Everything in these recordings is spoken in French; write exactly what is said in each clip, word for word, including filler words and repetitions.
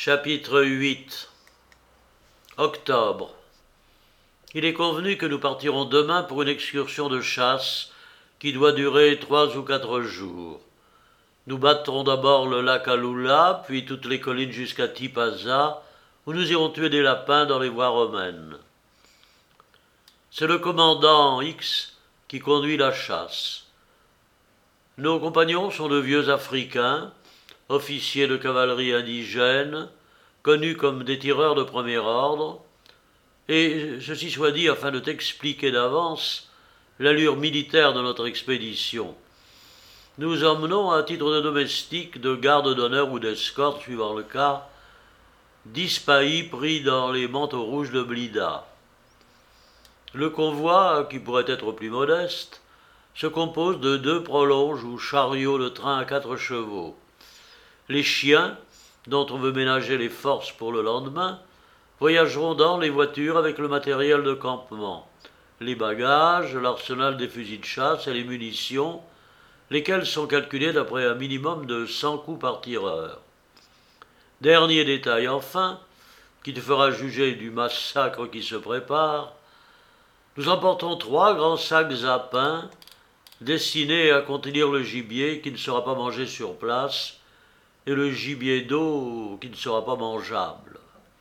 Chapitre huit. Octobre. Il est convenu que nous partirons demain pour une excursion de chasse qui doit durer trois ou quatre jours. Nous battrons d'abord le lac Alula, puis toutes les collines jusqu'à Tipaza, où nous irons tuer des lapins dans les voies romaines. C'est le commandant X qui conduit la chasse. Nos compagnons sont de vieux Africains, officiers de cavalerie indigènes, connus comme des tireurs de premier ordre, et ceci soit dit afin de t'expliquer d'avance l'allure militaire de notre expédition. Nous emmenons à titre de domestiques, de garde d'honneur ou d'escorte, suivant le cas, dix Spahis pris dans les manteaux rouges de Blida. Le convoi, qui pourrait être plus modeste, se compose de deux prolonges ou chariots de train à quatre chevaux. Les chiens, dont on veut ménager les forces pour le lendemain, voyageront dans les voitures avec le matériel de campement, les bagages, l'arsenal des fusils de chasse et les munitions, lesquels sont calculés d'après un minimum de cent coups par tireur. Dernier détail enfin, qui te fera juger du massacre qui se prépare, nous emportons trois grands sacs à pain destinés à contenir le gibier qui ne sera pas mangé sur place et le gibier d'eau qui ne sera pas mangeable.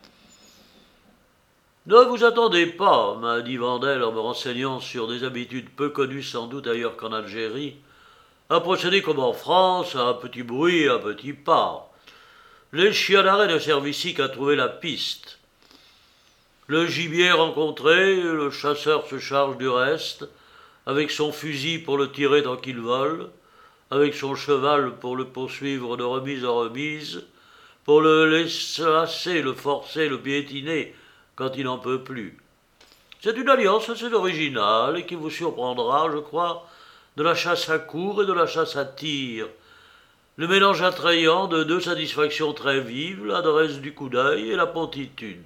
Ne vous attendez pas, m'a dit Vandel en me renseignant sur des habitudes peu connues sans doute ailleurs qu'en Algérie, à procéder comme en France, à un petit bruit et à un petit pas. Les chiens d'arrêt ne servent ici qu'à trouver la piste. Le gibier rencontré, le chasseur se charge du reste, avec son fusil pour le tirer tant qu'il vole, avec son cheval pour le poursuivre de remise en remise, pour le laisser, le forcer, le piétiner quand il n'en peut plus. C'est une alliance assez originale et qui vous surprendra, je crois, de la chasse à courre et de la chasse à tir. Le mélange attrayant de deux satisfactions très vives, l'adresse du coup d'œil et la promptitude.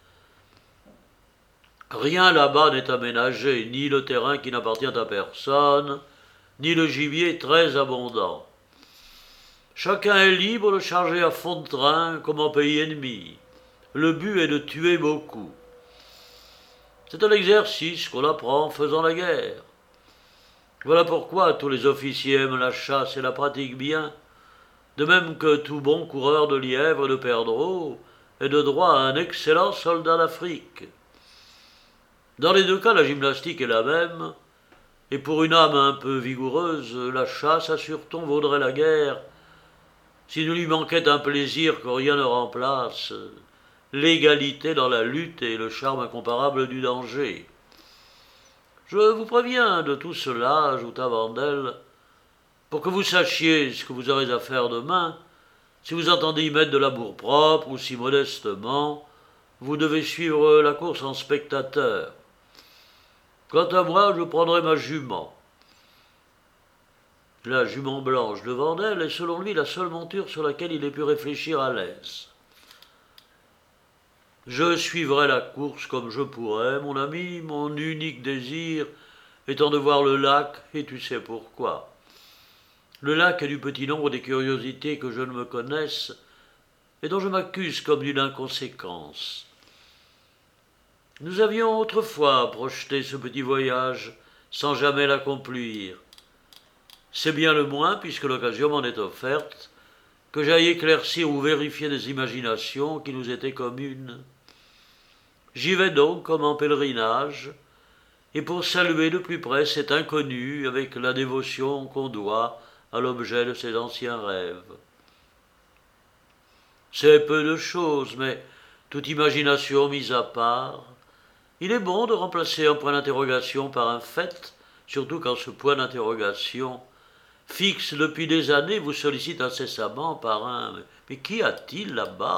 Rien là-bas n'est aménagé, ni le terrain qui n'appartient à personne, ni le gibier très abondant. Chacun est libre de charger à fond de train comme en pays ennemi. Le but est de tuer beaucoup. C'est un exercice qu'on apprend en faisant la guerre. Voilà pourquoi tous les officiers aiment la chasse et la pratiquent bien, de même que tout bon coureur de lièvre et de perdreaux est de droit à un excellent soldat d'Afrique. Dans les deux cas, la gymnastique est la même, et pour une âme un peu vigoureuse, la chasse, assure-t-on, vaudrait la guerre, s'il ne lui manquait un plaisir que rien ne remplace, l'égalité dans la lutte et le charme incomparable du danger. Je vous préviens de tout cela, ajouta Vandel, pour que vous sachiez ce que vous aurez à faire demain, si vous entendez y mettre de l'amour-propre ou si modestement, vous devez suivre la course en spectateur. Quant à moi, je prendrai ma jument. La jument blanche de Vandel est selon lui la seule monture sur laquelle il ait pu réfléchir à l'aise. Je suivrai la course comme je pourrai, mon ami, mon unique désir étant de voir le lac, et tu sais pourquoi. Le lac est du petit nombre des curiosités que je ne me connaisse et dont je m'accuse comme d'une inconséquence. Nous avions autrefois projeté ce petit voyage sans jamais l'accomplir. C'est bien le moins, puisque l'occasion m'en est offerte, que j'aille éclaircir ou vérifier des imaginations qui nous étaient communes. J'y vais donc comme en pèlerinage, et pour saluer de plus près cet inconnu avec la dévotion qu'on doit à l'objet de ses anciens rêves. C'est peu de choses, mais toute imagination mise à part, il est bon de remplacer un point d'interrogation par un fait, surtout quand ce point d'interrogation, fixe depuis des années, vous sollicite incessamment par un « mais qu'y a-t-il là-bas »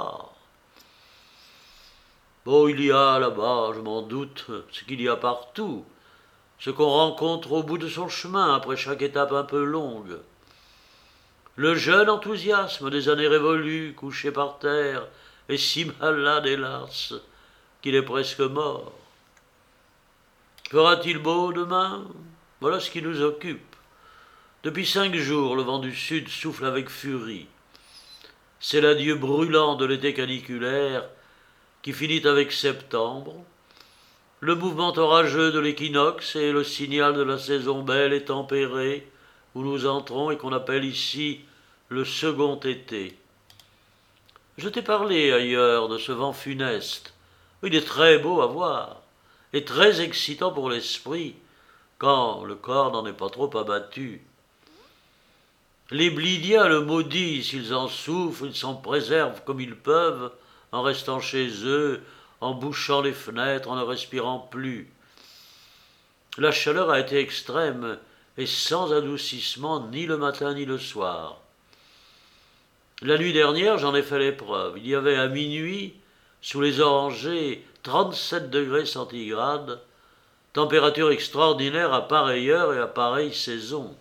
Bon, il y a là-bas, je m'en doute, ce qu'il y a partout, ce qu'on rencontre au bout de son chemin après chaque étape un peu longue. Le jeune enthousiasme des années révolues, couché par terre, est si malade, hélas, qu'il est presque mort. Fera-t-il beau demain? Voilà ce qui nous occupe. Depuis cinq jours, le vent du sud souffle avec furie. C'est l'adieu brûlant de l'été caniculaire qui finit avec septembre, le mouvement orageux de l'équinoxe et le signal de la saison belle et tempérée où nous entrons et qu'on appelle ici le second été. Je t'ai parlé ailleurs de ce vent funeste. Il est très beau à voir et très excitant pour l'esprit quand le corps n'en est pas trop abattu. Les Blidiens le maudissent, ils en souffrent, ils s'en préservent comme ils peuvent, en restant chez eux, en bouchant les fenêtres, en ne respirant plus. La chaleur a été extrême et sans adoucissement ni le matin ni le soir. La nuit dernière, j'en ai fait l'épreuve. Il y avait à minuit, sous les orangers, trente-sept degrés centigrades, température extraordinaire à pareille heure et à pareille saison.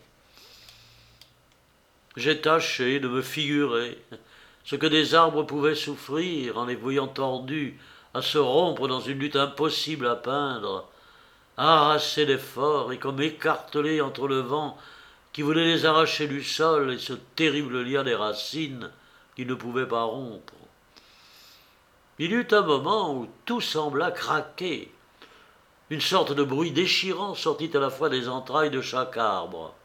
J'ai tâché de me figurer ce que des arbres pouvaient souffrir en les voyant tordus, à se rompre dans une lutte impossible à peindre, harassés d'efforts et comme écartelés entre le vent qui voulait les arracher du sol et ce terrible lien des racines qui ne pouvait pas rompre. Il y eut un moment où tout sembla craquer. Une sorte de bruit déchirant sortit à la fois des entrailles de chaque arbre.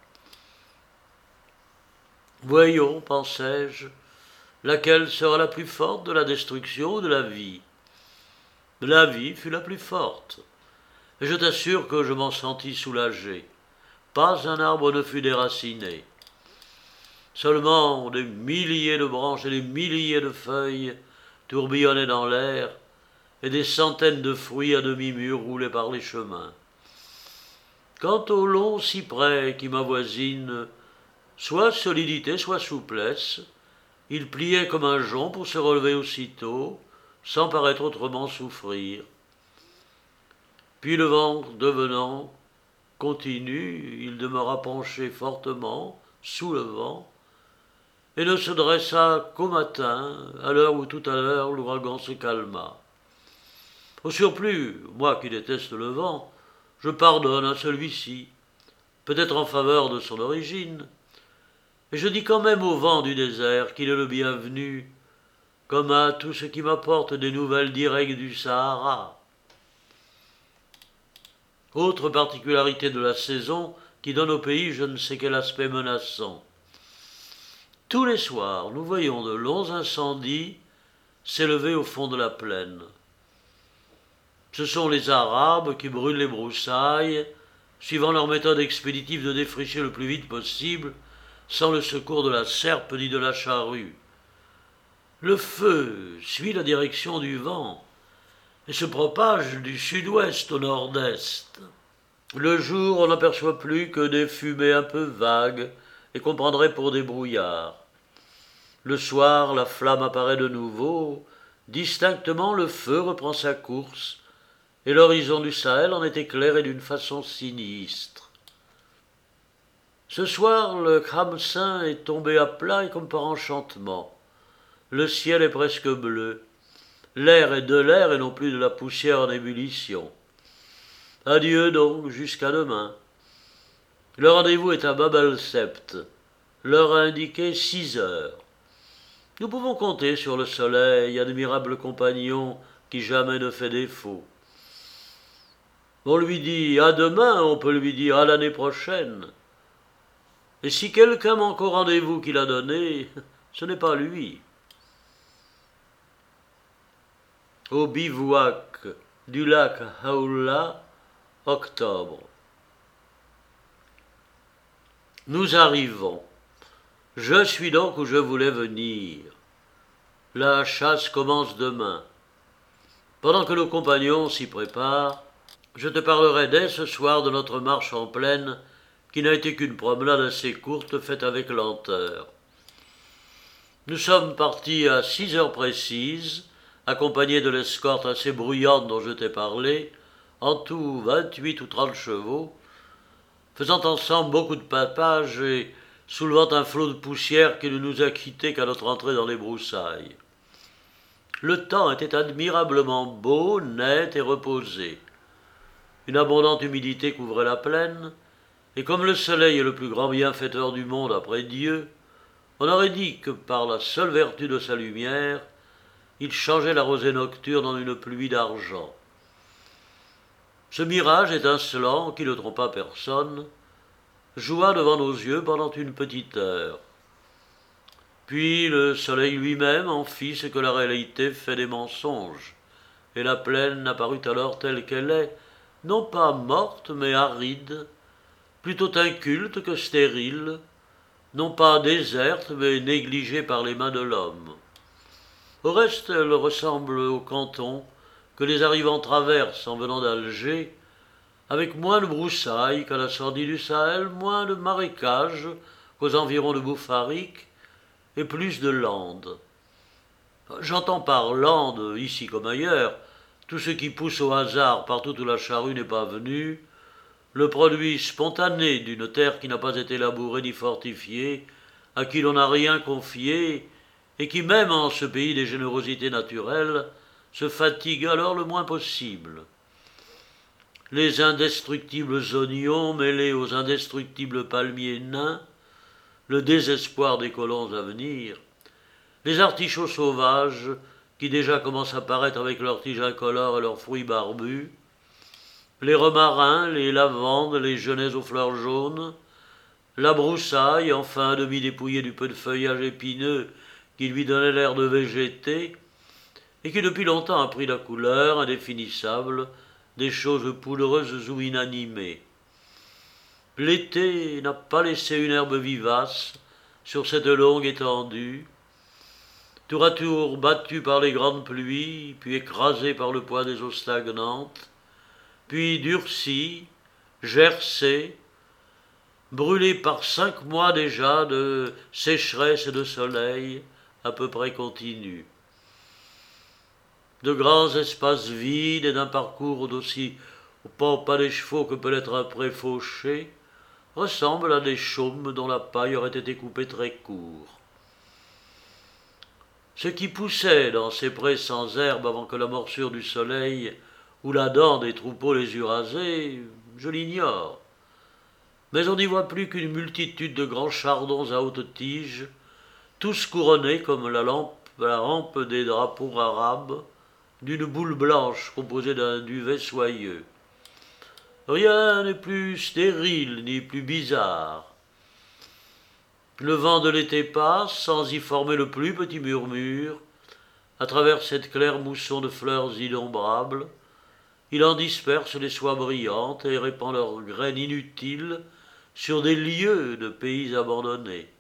Voyons, pensai-je, laquelle sera la plus forte de la destruction ou de la vie. La vie fut la plus forte, et je t'assure que je m'en sentis soulagé. Pas un arbre ne fut déraciné. Seulement des milliers de branches et des milliers de feuilles tourbillonnaient dans l'air, et des centaines de fruits à demi-mûrs roulaient par les chemins. Quant aux longs cyprès qui m'avoisinent, soit solidité, soit souplesse, ils pliaient comme un jonc pour se relever aussitôt, sans paraître autrement souffrir. Puis le vent devenant continu, il demeura penché fortement, sous le vent, et ne se dressa qu'au matin, à l'heure où tout à l'heure l'ouragan se calma. Au surplus, moi qui déteste le vent, je pardonne à celui-ci, peut-être en faveur de son origine, et je dis quand même au vent du désert qu'il est le bienvenu, comme à tout ce qui m'apporte des nouvelles directes du Sahara. Autre particularité de la saison qui donne au pays je ne sais quel aspect menaçant. Tous les soirs, nous voyons de longs incendies s'élever au fond de la plaine. Ce sont les Arabes qui brûlent les broussailles, suivant leur méthode expéditive de défricher le plus vite possible, sans le secours de la serpe ni de la charrue. Le feu suit la direction du vent et se propage du sud-ouest au nord-est. Le jour, on n'aperçoit plus que des fumées un peu vagues et qu'on prendrait pour des brouillards. Le soir, la flamme apparaît de nouveau, distinctement le feu reprend sa course, et l'horizon du Sahel en est éclairé d'une façon sinistre. Ce soir, le Khamsin est tombé à plat et comme par enchantement. Le ciel est presque bleu. L'air est de l'air et non plus de la poussière en ébullition. Adieu donc, jusqu'à demain. Le rendez-vous est à Bab el-Sebt. L'heure a indiqué six heures. Nous pouvons compter sur le soleil, admirable compagnon qui jamais ne fait défaut. On lui dit à demain, on peut lui dire à l'année prochaine. Et si quelqu'un manque au rendez-vous qu'il a donné, ce n'est pas lui. Au bivouac du lac Haoula, octobre. Nous arrivons. Je suis donc où je voulais venir. La chasse commence demain. Pendant que nos compagnons s'y préparent, je te parlerai dès ce soir de notre marche en plaine, qui n'a été qu'une promenade assez courte faite avec lenteur. Nous sommes partis à six heures précises, accompagnés de l'escorte assez bruyante dont je t'ai parlé, en tout vingt-huit ou trente chevaux, faisant ensemble beaucoup de papage et soulevant un flot de poussière qui ne nous a quittés qu'à notre entrée dans les broussailles. Le temps était admirablement beau, net et reposé. Une abondante humidité couvrait la plaine, et comme le soleil est le plus grand bienfaiteur du monde après Dieu, On aurait dit que par la seule vertu de sa lumière, il changeait la rosée nocturne en une pluie d'argent. Ce mirage étincelant, qui ne trompa personne, joua devant nos yeux pendant une petite heure. Puis le soleil lui-même en fit ce que la réalité fait des mensonges, et la plaine apparut alors telle qu'elle est, non pas morte mais aride, plutôt inculte que stérile, non pas déserte mais négligée par les mains de l'homme. Au reste, elle ressemble au canton que les arrivants traversent en venant d'Alger, avec moins de broussailles qu'à la sortie du Sahel, moins de marécages qu'aux environs de Boufarik, et plus de landes. J'entends par landes, ici comme ailleurs, tout ce qui pousse au hasard partout où la charrue n'est pas venue, le produit spontané d'une terre qui n'a pas été labourée ni fortifiée, à qui l'on n'a rien confié, et qui, même en ce pays des générosités naturelles, se fatigue alors le moins possible. Les indestructibles oignons mêlés aux indestructibles palmiers nains, le désespoir des colons à venir, les artichauts sauvages qui déjà commencent à paraître avec leurs tiges incolores et leurs fruits barbus, les romarins, les lavandes, les genêts aux fleurs jaunes, la broussaille, enfin demi-dépouillée du peu de feuillage épineux qui lui donnait l'air de végéter, et qui depuis longtemps a pris la couleur indéfinissable des choses poudreuses ou inanimées. L'été n'a pas laissé une herbe vivace sur cette longue étendue, tour à tour battue par les grandes pluies, puis écrasée par le poids des eaux stagnantes, puis durcie, gercée, brûlée par cinq mois déjà de sécheresse et de soleil à peu près continu. De grands espaces vides et d'un parcours d'aussi au pas des chevaux que peut être un pré fauché, ressemblent à des chaumes dont la paille aurait été coupée très court. Ce qui poussait dans ces prés sans herbe avant que la morsure du soleil ou la dent des troupeaux les eût rasés, je l'ignore. Mais on n'y voit plus qu'une multitude de grands chardons à haute tige, tous couronnés comme la, lampe, la rampe des drapeaux arabes, d'une boule blanche composée d'un duvet soyeux. Rien n'est plus stérile ni plus bizarre. Le vent de l'été passe sans y former le plus petit murmure. À travers cette claire mousson de fleurs innombrables, il en disperse les soies brillantes et répand leurs graines inutiles sur des lieues de pays abandonnés.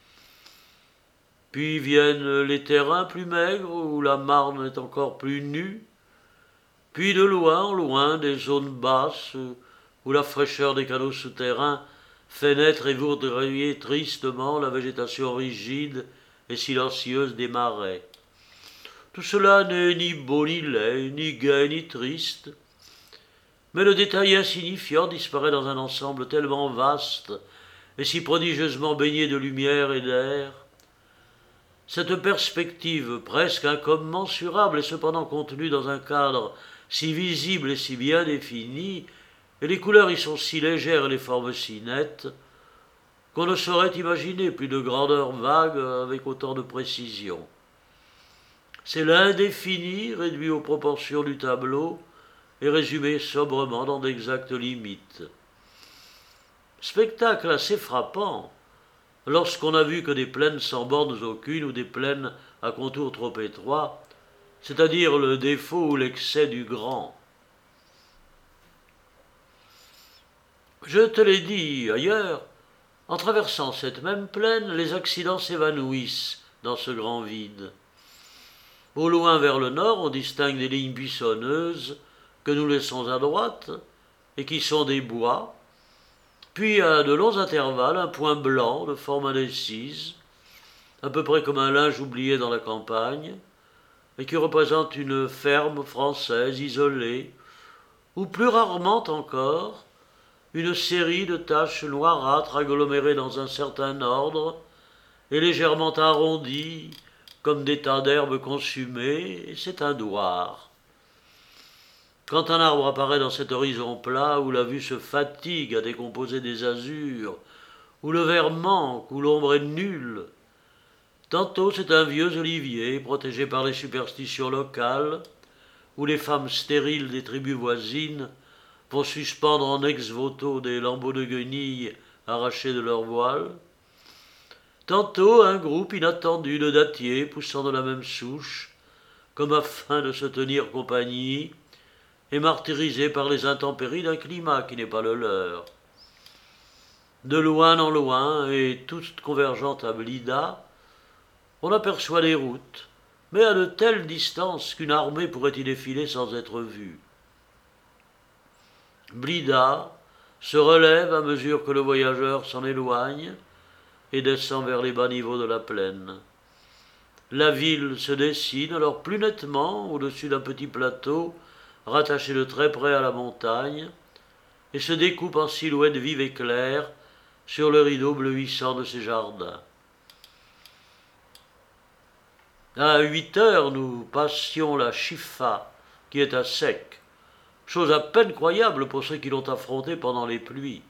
Puis viennent les terrains plus maigres où la marne est encore plus nue, puis de loin en loin des zones basses où la fraîcheur des canaux souterrains fait naître et voudrier tristement la végétation rigide et silencieuse des marais. Tout cela n'est ni beau ni laid, ni gai ni triste, mais le détail insignifiant disparaît dans un ensemble tellement vaste et si prodigieusement baigné de lumière et d'air. Cette perspective presque incommensurable est cependant contenue dans un cadre si visible et si bien défini, et les couleurs y sont si légères et les formes si nettes, qu'on ne saurait imaginer plus de grandeur vague avec autant de précision. C'est l'indéfini réduit aux proportions du tableau et résumé sobrement dans d'exactes limites. Spectacle assez frappant lorsqu'on n'a vu que des plaines sans bornes aucune ou des plaines à contours trop étroits, c'est-à-dire le défaut ou l'excès du grand. Je te l'ai dit ailleurs, en traversant cette même plaine, les accidents s'évanouissent dans ce grand vide. Au loin vers le nord, on distingue des lignes buissonneuses que nous laissons à droite et qui sont des bois, puis à de longs intervalles, un point blanc de forme indécise, à peu près comme un linge oublié dans la campagne, et qui représente une ferme française isolée, ou plus rarement encore, une série de taches noirâtres agglomérées dans un certain ordre et légèrement arrondies comme des tas d'herbes consumées, et c'est un douar. Quand un arbre apparaît dans cet horizon plat où la vue se fatigue à décomposer des azurs, où le vert manque, où l'ombre est nulle, Tantôt c'est un vieux olivier, protégé par les superstitions locales, où les femmes stériles des tribus voisines vont suspendre en ex-voto des lambeaux de guenilles arrachés de leur voile. Tantôt un groupe inattendu de dattiers poussant de la même souche, comme afin de se tenir compagnie, et martyrisés par les intempéries d'un climat qui n'est pas le leur. De loin en loin, et toutes convergentes à Blida, on aperçoit les routes, mais à de telles distances qu'une armée pourrait y défiler sans être vue. Blida se relève à mesure que le voyageur s'en éloigne et descend vers les bas niveaux de la plaine. La ville se dessine alors plus nettement au-dessus d'un petit plateau rattaché de très près à la montagne et se découpe en silhouette vive et claire sur le rideau bleuissant de ses jardins. À huit heures, nous passions la Chiffa, qui est à sec, chose à peine croyable pour ceux qui l'ont affrontée pendant les pluies.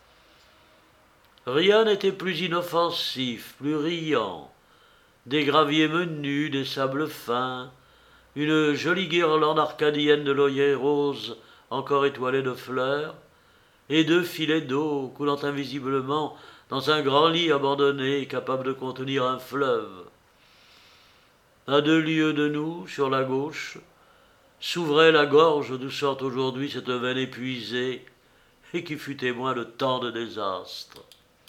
Rien n'était plus inoffensif, plus riant. Des graviers menus, des sables fins, une jolie guirlande arcadienne de lauriers roses encore étoilée de fleurs, et deux filets d'eau coulant invisiblement dans un grand lit abandonné capable de contenir un fleuve. À deux lieues de nous, sur la gauche, s'ouvrait la gorge d'où sort aujourd'hui cette veine épuisée et qui fut témoin de tant de désastres.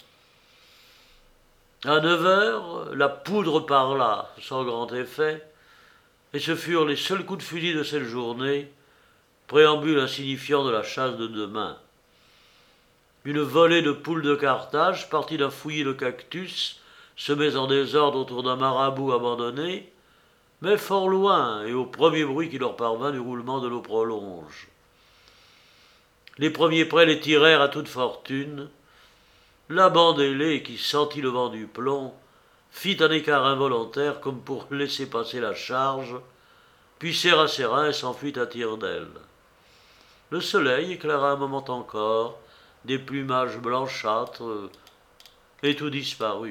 À neuf heures, la poudre parla, sans grand effet, et ce furent les seuls coups de fusil de cette journée, préambule insignifiant de la chasse de demain. Une volée de poules de Carthage, partie d'un fouillis de cactus, semés en désordre autour d'un marabout abandonné, mais fort loin et au premier bruit qui leur parvint du roulement de l'eau prolonge. Les premiers prêts les tirèrent à toute fortune. La bande ailée, qui sentit le vent du plomb, fit un écart involontaire comme pour laisser passer la charge, puis serra ses reins et s'enfuit à tire-d'aile. Le soleil éclaira un moment encore des plumages blanchâtres et tout disparut.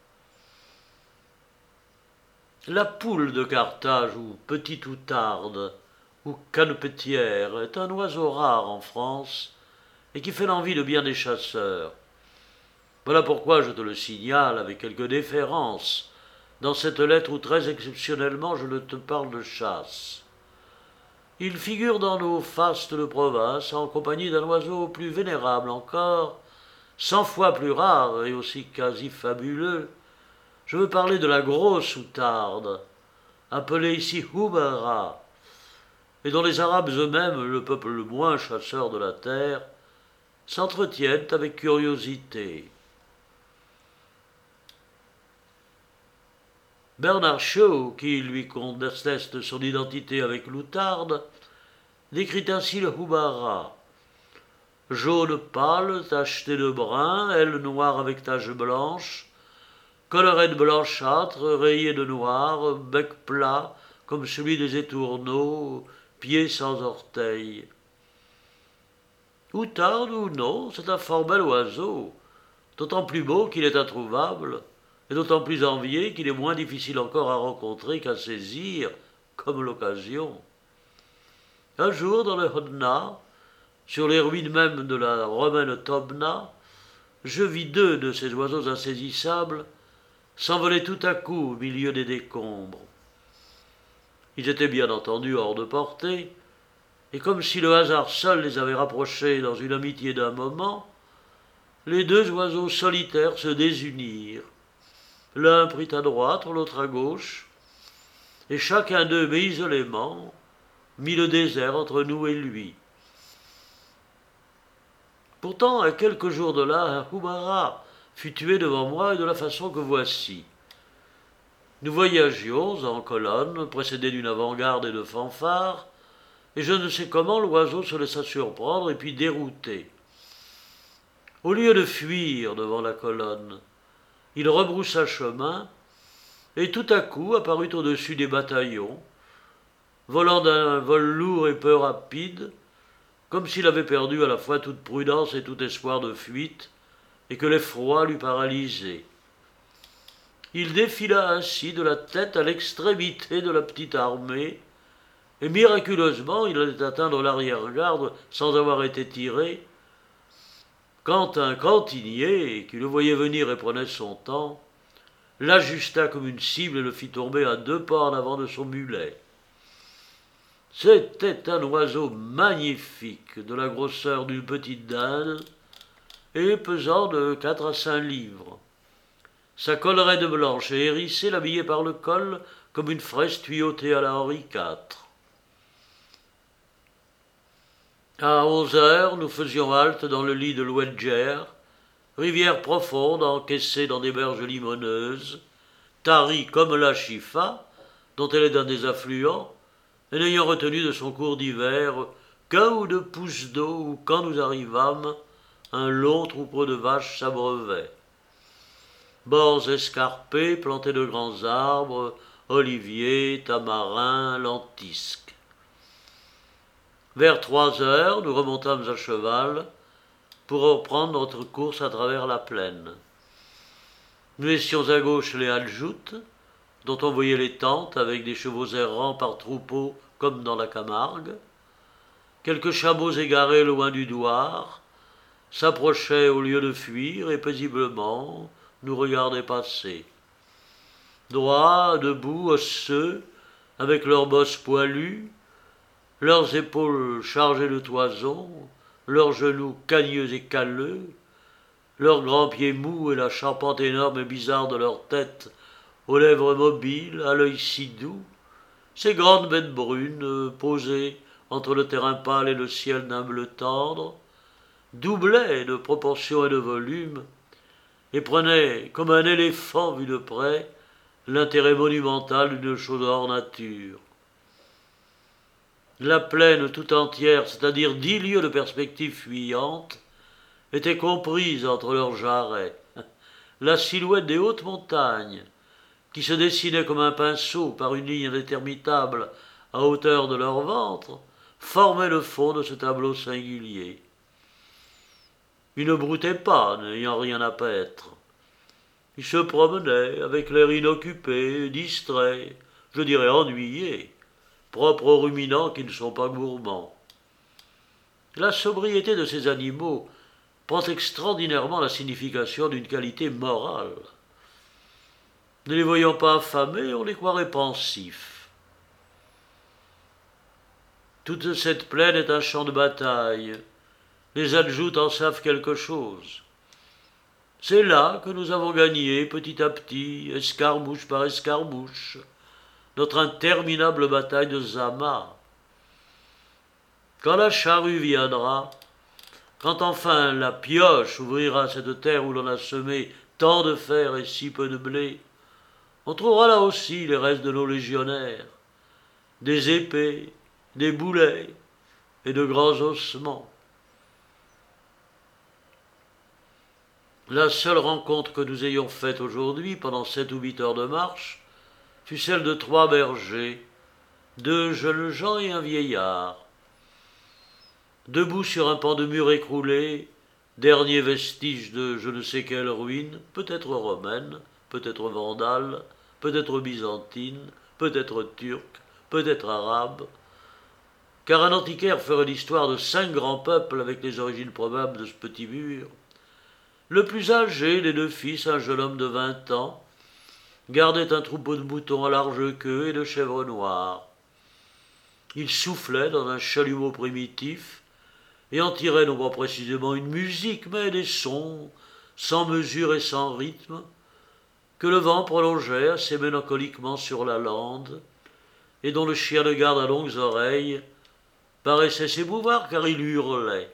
La poule de Carthage, ou petite outarde, ou canepetière, est un oiseau rare en France et qui fait l'envie de bien des chasseurs. Voilà pourquoi je te le signale avec quelque déférence dans cette lettre où très exceptionnellement je ne te parle de chasse. Il figure dans nos fastes de province en compagnie d'un oiseau plus vénérable encore, cent fois plus rare et aussi quasi fabuleux. Je veux parler de la grosse outarde, appelée ici Houbara, et dont les Arabes eux-mêmes, le peuple le moins chasseur de la terre, s'entretiennent avec curiosité. Bernard Shaw, qui lui conteste son identité avec l'outarde, décrit ainsi le Houbara. Jaune pâle, tacheté de brun, aile noire avec taches blanches, collerette blanchâtre, rayée de noir, bec plat, comme celui des étourneaux, pieds sans orteils. Outarde ou non, c'est un fort bel oiseau, d'autant plus beau qu'il est introuvable, et d'autant plus envié qu'il est moins difficile encore à rencontrer qu'à saisir, comme l'occasion. Un jour, dans le Hodna, sur les ruines même de la romaine Tobna, je vis deux de ces oiseaux insaisissables s'envolaient tout à coup au milieu des décombres. Ils étaient bien entendu hors de portée, et comme si le hasard seul les avait rapprochés dans une amitié d'un moment, les deux oiseaux solitaires se désunirent. L'un prit à droite, l'autre à gauche, et chacun d'eux, mais isolément, mit le désert entre nous et lui. Pourtant, à quelques jours de là, un Houbara fut tué devant moi et de la façon que voici. Nous voyagions en colonne, précédés d'une avant-garde et de fanfares, et je ne sais comment l'oiseau se laissa surprendre et puis dérouter. Au lieu de fuir devant la colonne, il rebroussa chemin et tout à coup apparut au-dessus des bataillons, volant d'un vol lourd et peu rapide, comme s'il avait perdu à la fois toute prudence et tout espoir de fuite, et que l'effroi l'eût paralysé. Il défila ainsi de la tête à l'extrémité de la petite armée, et miraculeusement il allait atteindre l'arrière-garde sans avoir été tiré, quand un cantinier, qui le voyait venir et prenait son temps, l'ajusta comme une cible et le fit tomber à deux pas en avant de son mulet. C'était un oiseau magnifique, de la grosseur d'une petite dinde, et pesant de quatre à cinq livres. Sa collerette blanche et hérissée l'habillait par le col comme une fraise tuyautée à la Henri quatre. À onze heures, nous faisions halte dans le lit de l'Ouedger, rivière profonde encaissée dans des berges limoneuses, tarie comme la Chifa, dont elle est un des affluents, et n'ayant retenu de son cours d'hiver qu'un ou deux pouces d'eau où, quand nous arrivâmes, un long troupeau de vaches s'abreuvait. Bords escarpés, plantés de grands arbres, oliviers, tamarins, lentisques. Vers trois heures, nous remontâmes à cheval pour reprendre notre course à travers la plaine. Nous laissions à gauche les haljoutes, dont on voyait les tentes avec des chevaux errants par troupeaux comme dans la Camargue. Quelques chameaux égarés loin du douar s'approchaient au lieu de fuir et paisiblement nous regardaient passer. Droits, debout, osseux, avec leurs bosses poilues, leurs épaules chargées de toison, leurs genoux cagneux et calleux, leurs grands pieds mous et la charpente énorme et bizarre de leur tête, aux lèvres mobiles, à l'œil si doux, ces grandes bêtes brunes, posées entre le terrain pâle et le ciel d'un bleu tendre, doublaient de proportion et de volume, et prenaient, comme un éléphant vu de près, l'intérêt monumental d'une chose hors nature. La plaine tout entière, c'est-à-dire dix lieues de perspective fuyante, était comprise entre leurs jarrets. La silhouette des hautes montagnes, qui se dessinaient comme un pinceau par une ligne indéterminable à hauteur de leur ventre, formait le fond de ce tableau singulier. Ils ne broutaient pas, n'ayant rien à paître. Ils se promenaient avec l'air inoccupé, distrait, je dirais ennuyé, propre aux ruminants qui ne sont pas gourmands. La sobriété de ces animaux prend extraordinairement la signification d'une qualité morale. Ne les voyant pas affamés, on les croirait pensifs. Toute cette plaine est un champ de bataille. Les adjoutes en savent quelque chose. C'est là que nous avons gagné, petit à petit, escarmouche par escarmouche, notre interminable bataille de Zama. Quand la charrue viendra, quand enfin la pioche ouvrira cette terre où l'on a semé tant de fer et si peu de blé, on trouvera là aussi les restes de nos légionnaires, des épées, des boulets et de grands ossements. La seule rencontre que nous ayons faite aujourd'hui, pendant sept ou huit heures de marche, fut celle de trois bergers, deux jeunes gens et un vieillard. Debout sur un pan de mur écroulé, dernier vestige de je ne sais quelle ruine, peut-être romaine, peut-être vandale, peut-être byzantine, peut-être turque, peut-être arabe, car un antiquaire ferait l'histoire de cinq grands peuples avec les origines probables de ce petit mur. Le plus âgé des deux fils, un jeune homme de vingt ans, gardait un troupeau de moutons à large queue et de chèvres noires. Il soufflait dans un chalumeau primitif et en tirait non pas précisément une musique, mais des sons, sans mesure et sans rythme, que le vent prolongeait assez mélancoliquement sur la lande, et dont le chien de garde à longues oreilles paraissait s'émouvoir car il hurlait.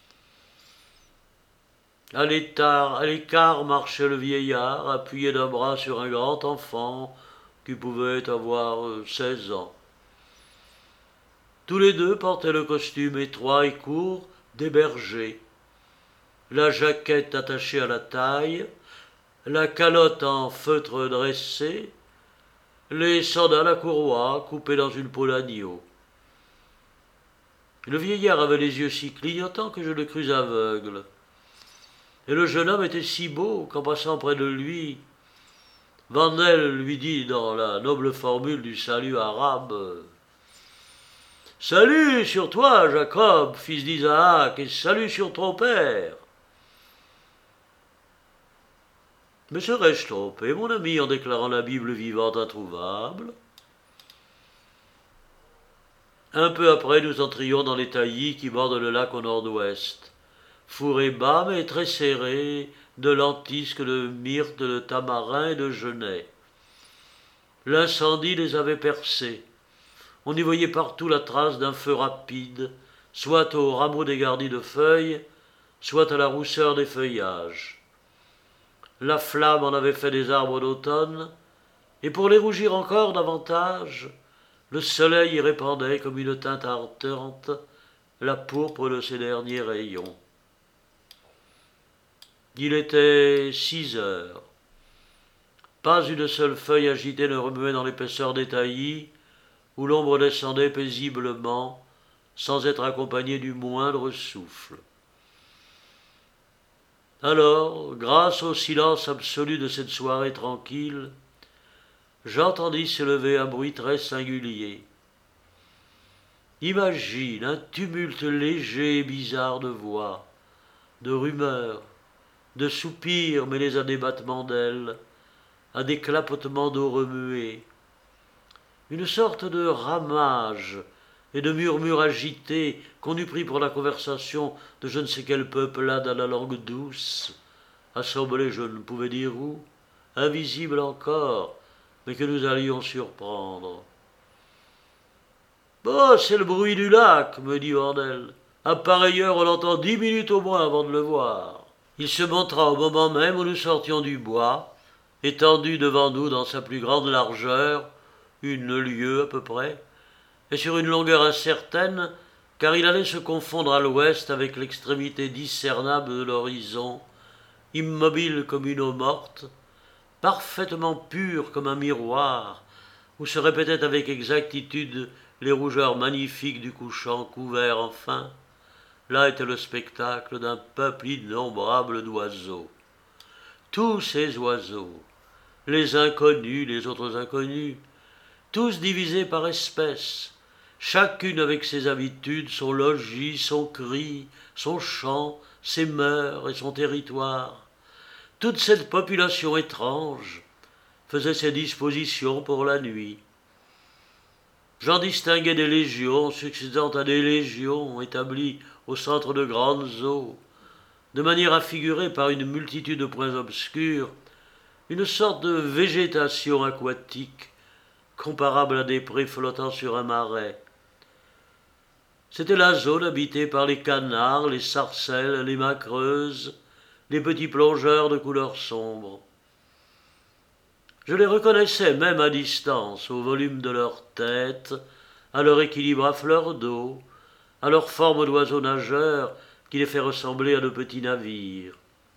À l'écart marchait le vieillard, appuyé d'un bras sur un grand enfant qui pouvait avoir seize ans. Tous les deux portaient le costume étroit et court des bergers, la jaquette attachée à la taille, la calotte en feutre dressé, les sandales à courroies coupées dans une peau d'agneau. Le vieillard avait les yeux si clignotants que je le crus aveugle. Et le jeune homme était si beau qu'en passant près de lui, Vandel lui dit dans la noble formule du salut arabe « Salut sur toi, Jacob, fils d'Isaac, et salut sur ton père !» Mais serais-je trompé, mon ami, en déclarant la Bible vivante introuvable? Un peu après, nous entrions dans les taillis qui bordent le lac au nord-ouest, fourrés bas mais très serrés de lentisques, de myrtes, de tamarins et de genêts. L'incendie les avait percés. On y voyait partout la trace d'un feu rapide, soit aux rameaux dégarnis de feuilles, soit à la rousseur des feuillages. La flamme en avait fait des arbres d'automne, et pour les rougir encore davantage, le soleil y répandait comme une teinte ardente la pourpre de ses derniers rayons. Il était six heures. Pas une seule feuille agitée ne remuait dans l'épaisseur des taillis, où l'ombre descendait paisiblement, sans être accompagnée du moindre souffle. Alors, grâce au silence absolu de cette soirée tranquille, j'entendis s'élever un bruit très singulier. Imagine un tumulte léger et bizarre de voix, de rumeurs, de soupirs mêlés à des battements d'ailes, à des clapotements d'eau remuée, une sorte de ramage et de murmures agités qu'on eût pris pour la conversation de je ne sais quelle peuplade à la langue douce, assemblée je ne pouvais dire où, invisible encore, mais que nous allions surprendre. « Oh, c'est le bruit du lac, me dit Vandel. À pareille heure, on l'entend dix minutes au moins avant de le voir. » Il se montra au moment même où nous sortions du bois, étendu devant nous dans sa plus grande largeur, une lieue à peu près, et sur une longueur incertaine, car il allait se confondre à l'ouest avec l'extrémité discernable de l'horizon, immobile comme une eau morte, parfaitement pur comme un miroir, où se répétaient avec exactitude les rougeurs magnifiques du couchant couvert enfin. Là était le spectacle d'un peuple innombrable d'oiseaux. Tous ces oiseaux, les inconnus, les autres inconnus, tous divisés par espèces, chacune avec ses habitudes, son logis, son cri, son chant, ses mœurs et son territoire. Toute cette population étrange faisait ses dispositions pour la nuit. J'en distinguais des légions succédant à des légions établies au centre de grandes eaux, de manière à figurer par une multitude de points obscurs une sorte de végétation aquatique comparable à des prés flottant sur un marais. C'était la zone habitée par les canards, les sarcelles, les macreuses, les petits plongeurs de couleur sombre. Je les reconnaissais même à distance, au volume de leur tête, à leur équilibre à fleur d'eau, à leur forme d'oiseaux nageurs qui les fait ressembler à de petits navires.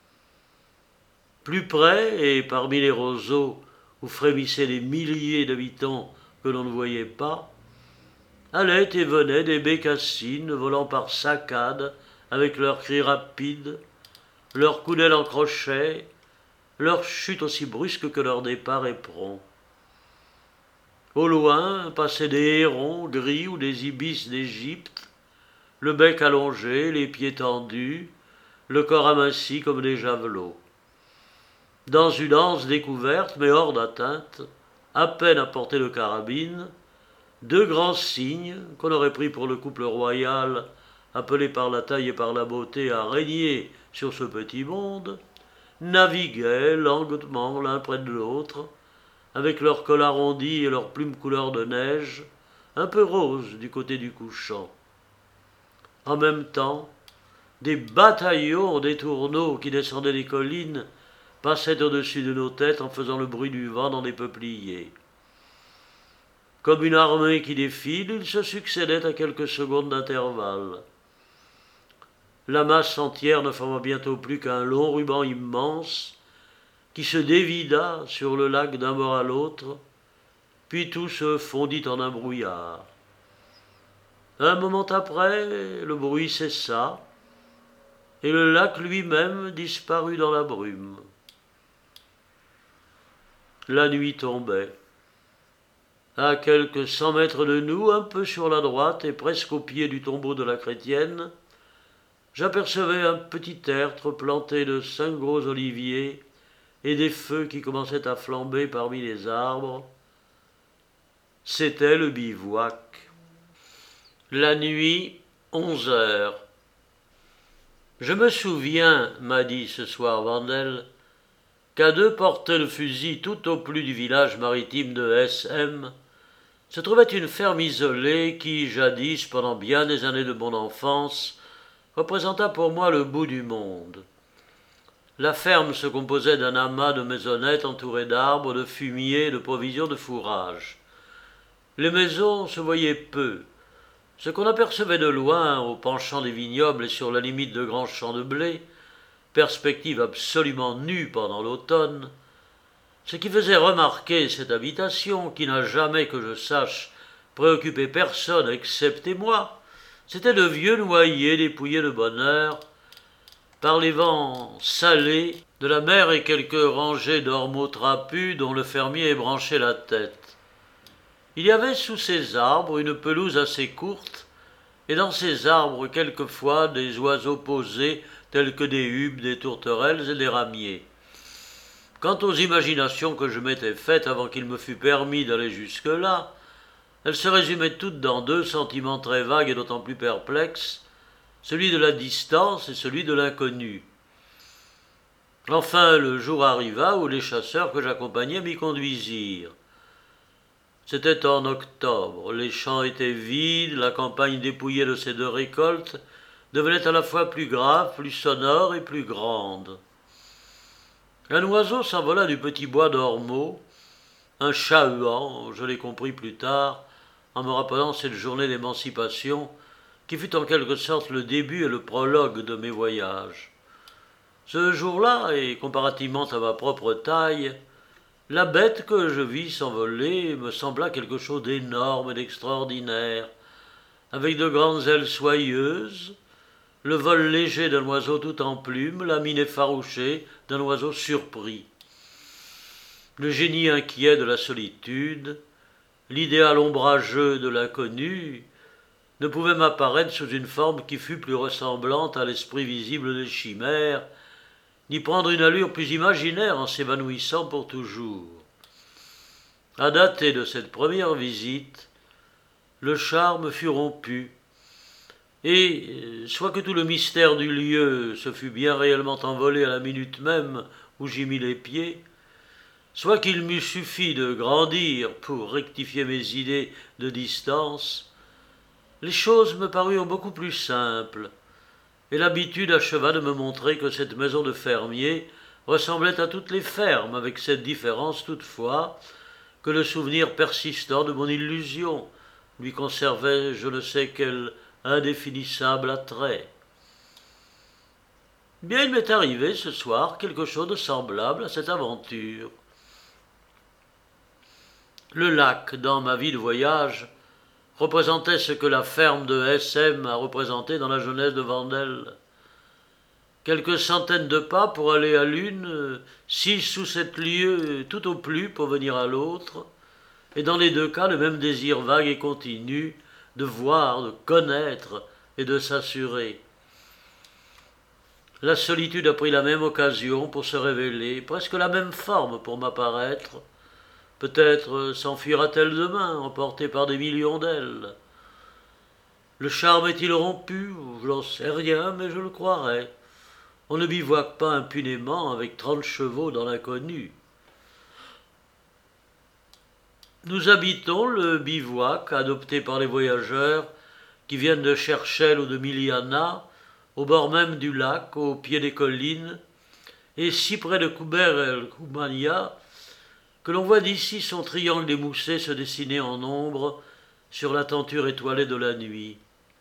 Plus près, et parmi les roseaux où frémissaient des milliers d'habitants que l'on ne voyait pas, allaient et venaient des bécassines volant par saccades avec leurs cris rapides, leurs coups d'aile en crochet, leur chute aussi brusque que leur départ est prompt. Au loin passaient des hérons gris ou des ibis d'Égypte, le bec allongé, les pieds tendus, le corps aminci comme des javelots. Dans une anse découverte, mais hors d'atteinte, à peine à portée de carabine, deux grands cygnes, qu'on aurait pris pour le couple royal, appelé par la taille et par la beauté à régner sur ce petit monde, naviguaient lentement l'un près de l'autre, avec leur col arrondi et leurs plumes couleur de neige, un peu rose du côté du couchant. En même temps, des bataillons des tourneaux qui descendaient des collines passaient au-dessus de nos têtes en faisant le bruit du vent dans des peupliers. Comme une armée qui défile, ils se succédaient à quelques secondes d'intervalle. La masse entière ne forma bientôt plus qu'un long ruban immense qui se dévida sur le lac d'un bord à l'autre, puis tout se fondit en un brouillard. Un moment après, le bruit cessa, et le lac lui-même disparut dans la brume. La nuit tombait. À quelques cent mètres de nous, un peu sur la droite et presque au pied du tombeau de la chrétienne, j'apercevais un petit tertre planté de cinq gros oliviers et des feux qui commençaient à flamber parmi les arbres. C'était le bivouac. La nuit, onze heures. Je me souviens, m'a dit ce soir Vandel, qu'à deux portées de fusil tout au plus du village maritime de S M se trouvait une ferme isolée qui, jadis, pendant bien des années de mon enfance, représenta pour moi le bout du monde. La ferme se composait d'un amas de maisonnettes entourées d'arbres, de fumier, de provisions de fourrage. Les maisons se voyaient peu. Ce qu'on apercevait de loin, au penchant des vignobles et sur la limite de grands champs de blé, perspective absolument nue pendant l'automne, ce qui faisait remarquer cette habitation, qui n'a jamais, que je sache, préoccupé personne excepté moi, c'était de vieux noyers dépouillés de bonheur par les vents salés de la mer et quelques rangées d'ormeaux trapus dont le fermier ébranchait la tête. Il y avait sous ces arbres une pelouse assez courte, et dans ces arbres quelquefois des oiseaux posés tels que des hubes, des tourterelles et des ramiers. Quant aux imaginations que je m'étais faites avant qu'il me fût permis d'aller jusque-là, elles se résumaient toutes dans deux sentiments très vagues et d'autant plus perplexes, celui de la distance et celui de l'inconnu. Enfin, le jour arriva où les chasseurs que j'accompagnais m'y conduisirent. C'était en octobre, les champs étaient vides, la campagne dépouillée de ses deux récoltes devenait à la fois plus grave, plus sonore et plus grande. Un oiseau s'envola du petit bois d'ormeaux, un chat-huant, je l'ai compris plus tard, en me rappelant cette journée d'émancipation qui fut en quelque sorte le début et le prologue de mes voyages. Ce jour-là, et comparativement à ma propre taille, la bête que je vis s'envoler me sembla quelque chose d'énorme et d'extraordinaire, avec de grandes ailes soyeuses, le vol léger d'un oiseau tout en plumes, la mine effarouchée d'un oiseau surpris. Le génie inquiet de la solitude, l'idéal ombrageux de l'inconnu, ne pouvait m'apparaître sous une forme qui fût plus ressemblante à l'esprit visible des chimères, ni prendre une allure plus imaginaire en s'évanouissant pour toujours. À dater de cette première visite, le charme fut rompu, et, soit que tout le mystère du lieu se fût bien réellement envolé à la minute même où j'y mis les pieds, soit qu'il m'eût suffi de grandir pour rectifier mes idées de distance, les choses me parurent beaucoup plus simples, et l'habitude acheva de me montrer que cette maison de fermier ressemblait à toutes les fermes, avec cette différence toutefois que le souvenir persistant de mon illusion lui conservait je ne sais quel indéfinissable attrait. Bien, il m'est arrivé ce soir quelque chose de semblable à cette aventure. Le lac, dans ma vie de voyage, représentait ce que la ferme de S M a représenté dans la jeunesse de Vandel. Quelques centaines de pas pour aller à l'une, six ou sept lieues tout au plus pour venir à l'autre, et dans les deux cas le même désir vague et continu de voir, de connaître et de s'assurer. La solitude a pris la même occasion pour se révéler, presque la même forme pour m'apparaître. Peut-être s'enfuira-t-elle demain, emportée par des millions d'ailes. Le charme est-il rompu? Je n'en sais rien, mais je le croirais. On ne bivouaque pas impunément avec trente chevaux dans l'inconnu. Nous habitons le bivouac adopté par les voyageurs qui viennent de Cherchell ou de Miliana, au bord même du lac, au pied des collines, et si près de Kuber el-Koumania, que l'on voit d'ici son triangle émoussé se dessiner en ombre sur la tenture étoilée de la nuit.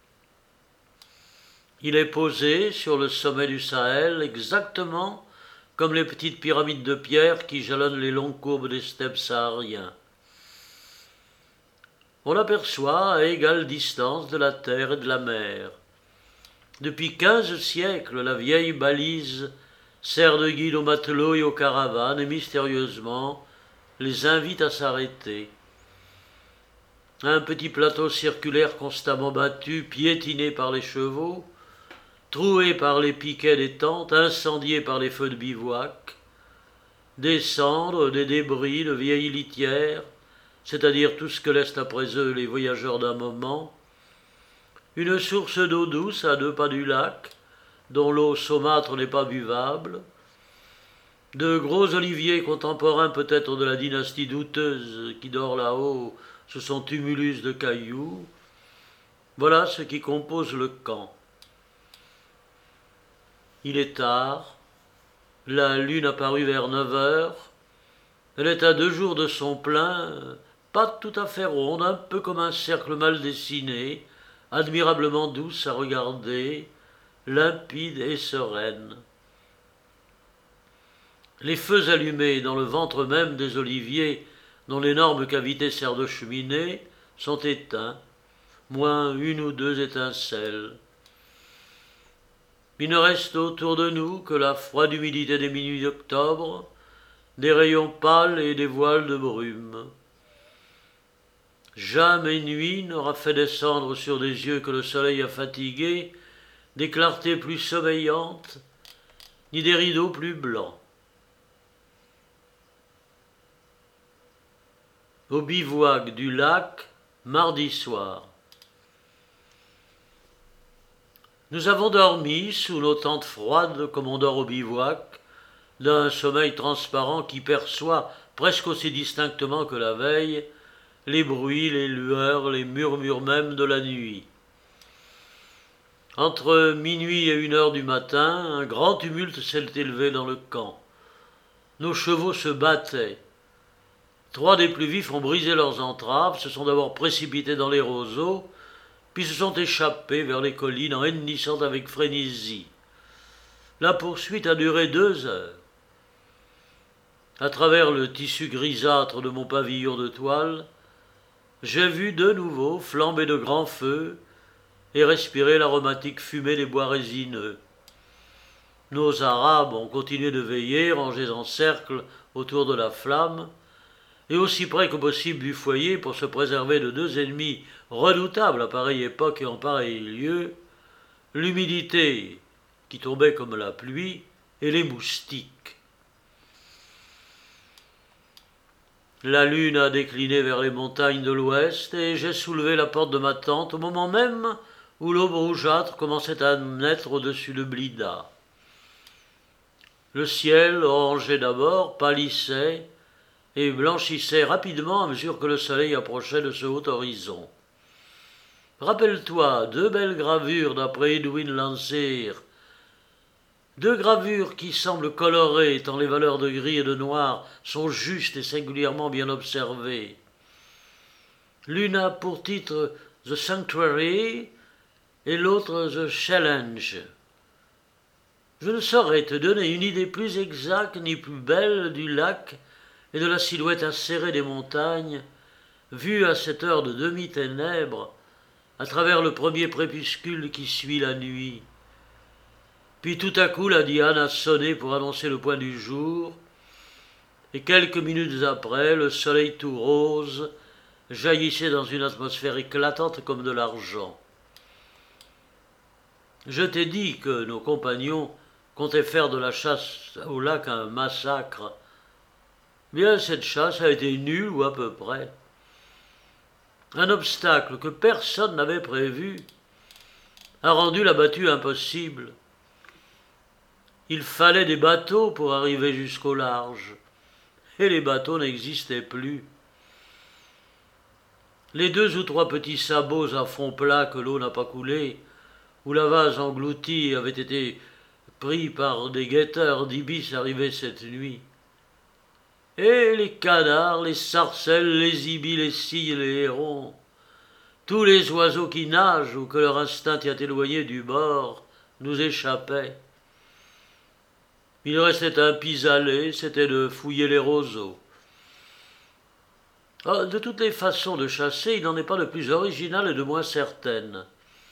Il est posé sur le sommet du Sahel, exactement comme les petites pyramides de pierre qui jalonnent les longues courbes des steppes sahariens. On l'aperçoit à égale distance de la terre et de la mer. Depuis quinze siècles, la vieille balise sert de guide aux matelots et aux caravanes, et mystérieusement, les invite à s'arrêter. Un petit plateau circulaire constamment battu, piétiné par les chevaux, troué par les piquets des tentes, incendié par les feux de bivouac, des cendres, des débris de vieilles litières, c'est-à-dire tout ce que laissent après eux les voyageurs d'un moment, une source d'eau douce à deux pas du lac, dont l'eau saumâtre n'est pas buvable, de gros oliviers contemporains peut-être de la dynastie douteuse qui dort là-haut sous son tumulus de cailloux. Voilà ce qui compose le camp. Il est tard, la lune apparut vers neuf heures, elle est à deux jours de son plein, pas tout à fait ronde, un peu comme un cercle mal dessiné, admirablement douce à regarder, limpide et sereine. Les feux allumés dans le ventre même des oliviers, dont l'énorme cavité sert de cheminée, sont éteints, moins une ou deux étincelles. Il ne reste autour de nous que la froide humidité des minuits d'octobre, des rayons pâles et des voiles de brume. Jamais nuit n'aura fait descendre sur des yeux que le soleil a fatigués des clartés plus sommeillantes, ni des rideaux plus blancs. Au bivouac du lac, mardi soir. Nous avons dormi sous nos tentes froides comme on dort au bivouac, d'un sommeil transparent qui perçoit presque aussi distinctement que la veille les bruits, les lueurs, les murmures même de la nuit. Entre minuit et une heure du matin, un grand tumulte s'est élevé dans le camp. Nos chevaux se battaient. Trois des plus vifs ont brisé leurs entraves, se sont d'abord précipités dans les roseaux, puis se sont échappés vers les collines en hennissant avec frénésie. La poursuite a duré deux heures. À travers le tissu grisâtre de mon pavillon de toile, j'ai vu de nouveau flamber de grands feux et respirer l'aromatique fumée des bois résineux. Nos Arabes ont continué de veiller, rangés en cercle autour de la flamme, et aussi près que possible du foyer pour se préserver de deux ennemis redoutables à pareille époque et en pareil lieu, l'humidité qui tombait comme la pluie et les moustiques. La lune a décliné vers les montagnes de l'ouest et j'ai soulevé la porte de ma tente au moment même où l'aube rougeâtre commençait à naître au-dessus de Blida. Le ciel, orangé d'abord, pâlissait et blanchissait rapidement à mesure que le soleil approchait de ce haut horizon. Rappelle-toi deux belles gravures d'après Edwin Landseer, deux gravures qui semblent colorées tant les valeurs de gris et de noir sont justes et singulièrement bien observées. L'une a pour titre « The Sanctuary » et l'autre « The Challenge ». Je ne saurais te donner une idée plus exacte ni plus belle du lac et de la silhouette acérée des montagnes, vue à cette heure de demi-ténèbres, à travers le premier crépuscule qui suit la nuit. Puis tout à coup la diane a sonné pour annoncer le point du jour, et quelques minutes après, le soleil tout rose jaillissait dans une atmosphère éclatante comme de l'argent. Je t'ai dit que nos compagnons comptaient faire de la chasse au lac un massacre. Bien, cette chasse a été nulle ou à peu près. Un obstacle que personne n'avait prévu a rendu la battue impossible. Il fallait des bateaux pour arriver jusqu'au large, et les bateaux n'existaient plus. Les deux ou trois petits sabots à fond plat que l'eau n'a pas coulés, où la vase engloutie avait été pris par des guetteurs d'ibis arrivés cette nuit. Et les canards, les sarcelles, les ibis, les cygnes, les hérons, tous les oiseaux qui nagent ou que leur instinct tient éloignés du bord, nous échappaient. Il restait un pis-aller, c'était de fouiller les roseaux. Oh, de toutes les façons de chasser, il n'en est pas de plus originale et de moins certaine.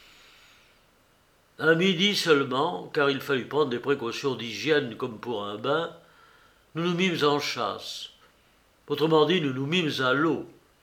À midi seulement, car il fallut prendre des précautions d'hygiène comme pour un bain, nous nous mîmes en chasse. Autrement dit, nous nous mîmes à l'eau.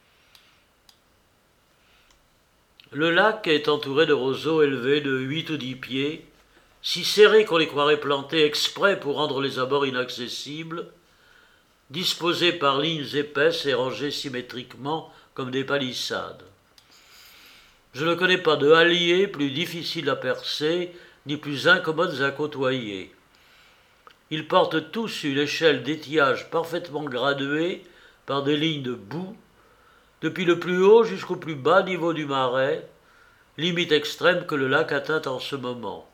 Le lac est entouré de roseaux élevés de huit ou dix pieds, si serrés qu'on les croirait plantés exprès pour rendre les abords inaccessibles, disposés par lignes épaisses et rangés symétriquement comme des palissades. Je ne connais pas de halliers plus difficiles à percer, ni plus incommodes à côtoyer. Ils portent tous une échelle d'étiage parfaitement graduée par des lignes de boue, depuis le plus haut jusqu'au plus bas niveau du marais, limite extrême que le lac atteint en ce moment.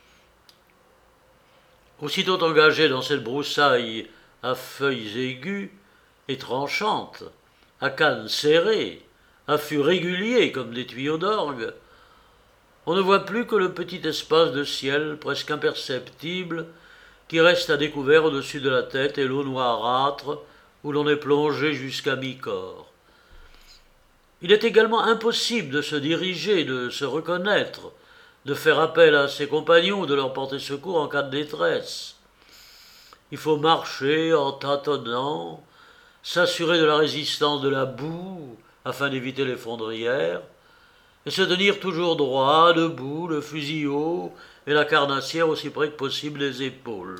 Aussitôt engagé dans cette broussaille à feuilles aiguës et tranchantes, à cannes serrées, à fûts réguliers comme des tuyaux d'orgue, on ne voit plus que le petit espace de ciel presque imperceptible qui reste à découvert au-dessus de la tête et l'eau noirâtre où l'on est plongé jusqu'à mi-corps. Il est également impossible de se diriger, de se reconnaître, de faire appel à ses compagnons ou de leur porter secours en cas de détresse. Il faut marcher en tâtonnant, s'assurer de la résistance de la boue afin d'éviter les fondrières, et se tenir toujours droit, debout, le fusil haut et la carnassière aussi près que possible des épaules.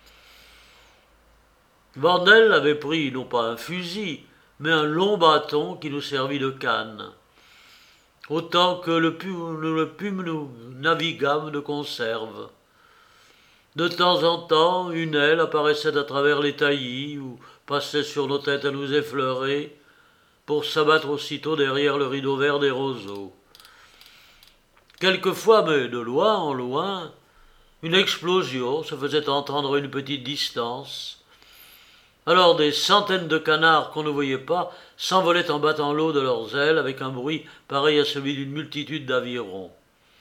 Vandel avait pris non pas un fusil, mais un long bâton qui nous servit de canne, autant que le pu- le pûmes nous naviguâmes de conserve. De temps en temps, une aile apparaissait à travers les taillis ou passait sur nos têtes à nous effleurer pour s'abattre aussitôt derrière le rideau vert des roseaux. Quelquefois, mais de loin en loin, une explosion se faisait entendre à une petite distance. Alors des centaines de canards qu'on ne voyait pas s'envolaient en battant l'eau de leurs ailes avec un bruit pareil à celui d'une multitude d'avirons.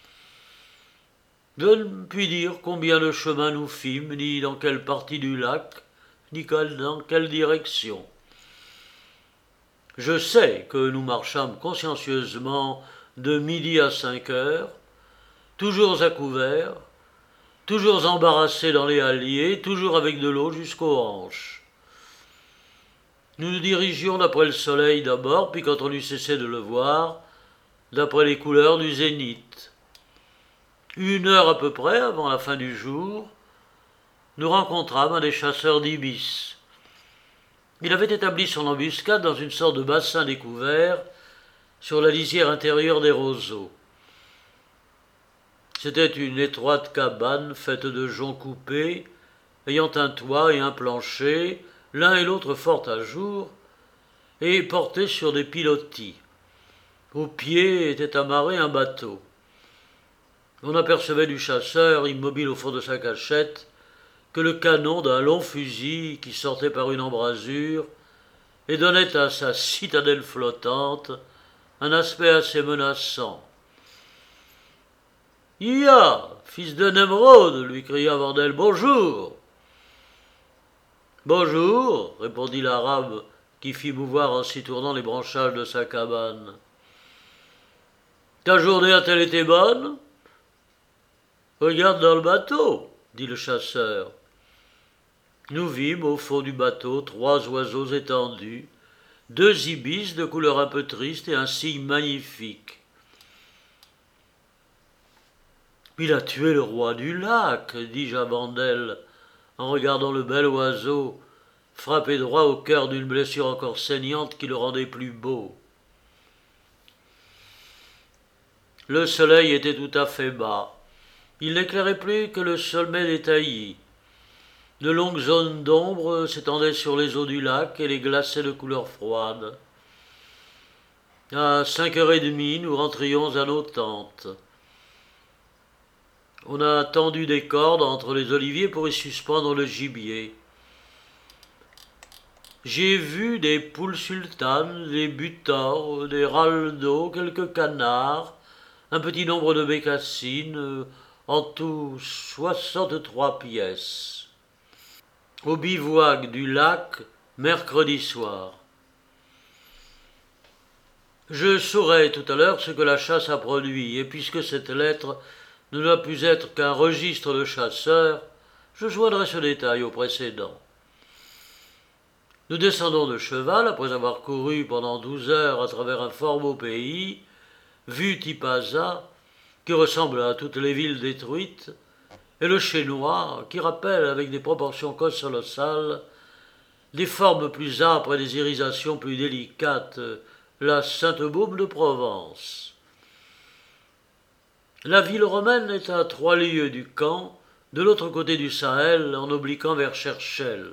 Je ne puis dire combien de chemin nous fîmes, ni dans quelle partie du lac, ni dans quelle direction. Je sais que nous marchâmes consciencieusement de midi à cinq heures, toujours à couvert, toujours embarrassés dans les halliers, toujours avec de l'eau jusqu'aux hanches. Nous nous dirigions d'après le soleil d'abord, puis quand on eut cessé de le voir, d'après les couleurs du zénith. Une heure à peu près avant la fin du jour, nous rencontrâmes un des chasseurs d'ibis. Il avait établi son embuscade dans une sorte de bassin découvert sur la lisière intérieure des roseaux. C'était une étroite cabane faite de joncs coupés, ayant un toit et un plancher, l'un et l'autre fort à jour, et portés sur des pilotis. Au pied était amarré un bateau. On apercevait du chasseur, immobile au fond de sa cachette, que le canon d'un long fusil qui sortait par une embrasure et donnait à sa citadelle flottante un aspect assez menaçant. « Ya, fils de Nemrod !» lui cria Vandel. « Bonjour !»« Bonjour !» répondit l'arabe qui fit mouvoir en s'y tournant les branchages de sa cabane. « Ta journée a-t-elle été bonne ?»« Regarde dans le bateau, » dit le chasseur. Nous vîmes au fond du bateau trois oiseaux étendus, deux ibis de couleur un peu triste et un cygne magnifique. « Il a tué le roi du lac, » dis-je à Vandel, en regardant le bel oiseau, frappé droit au cœur d'une blessure encore saignante qui le rendait plus beau. Le soleil était tout à fait bas. Il n'éclairait plus que le sommet des taillis. De longues zones d'ombre s'étendaient sur les eaux du lac et les glaçaient de couleur froide. À cinq heures et demie, nous rentrions à nos tentes. On a tendu des cordes entre les oliviers pour y suspendre le gibier. J'ai vu des poules sultanes, des butors, des râles d'eau, quelques canards, un petit nombre de bécassines, en tout soixante-trois pièces. Au bivouac du lac, mercredi soir. Je saurai tout à l'heure ce que la chasse a produit, et puisque cette lettre ne doit plus être qu'un registre de chasseurs, je joindrai ce détail au précédent. Nous descendons de cheval, après avoir couru pendant douze heures à travers un fort beau pays, vu Tipaza, qui ressemble à toutes les villes détruites, et le Chénois, qui rappelle avec des proportions colossales, des formes plus âpres et des irisations plus délicates, la Sainte-Baume de Provence. La ville romaine est à trois lieues du camp, de l'autre côté du Sahel, en obliquant vers Cherchel.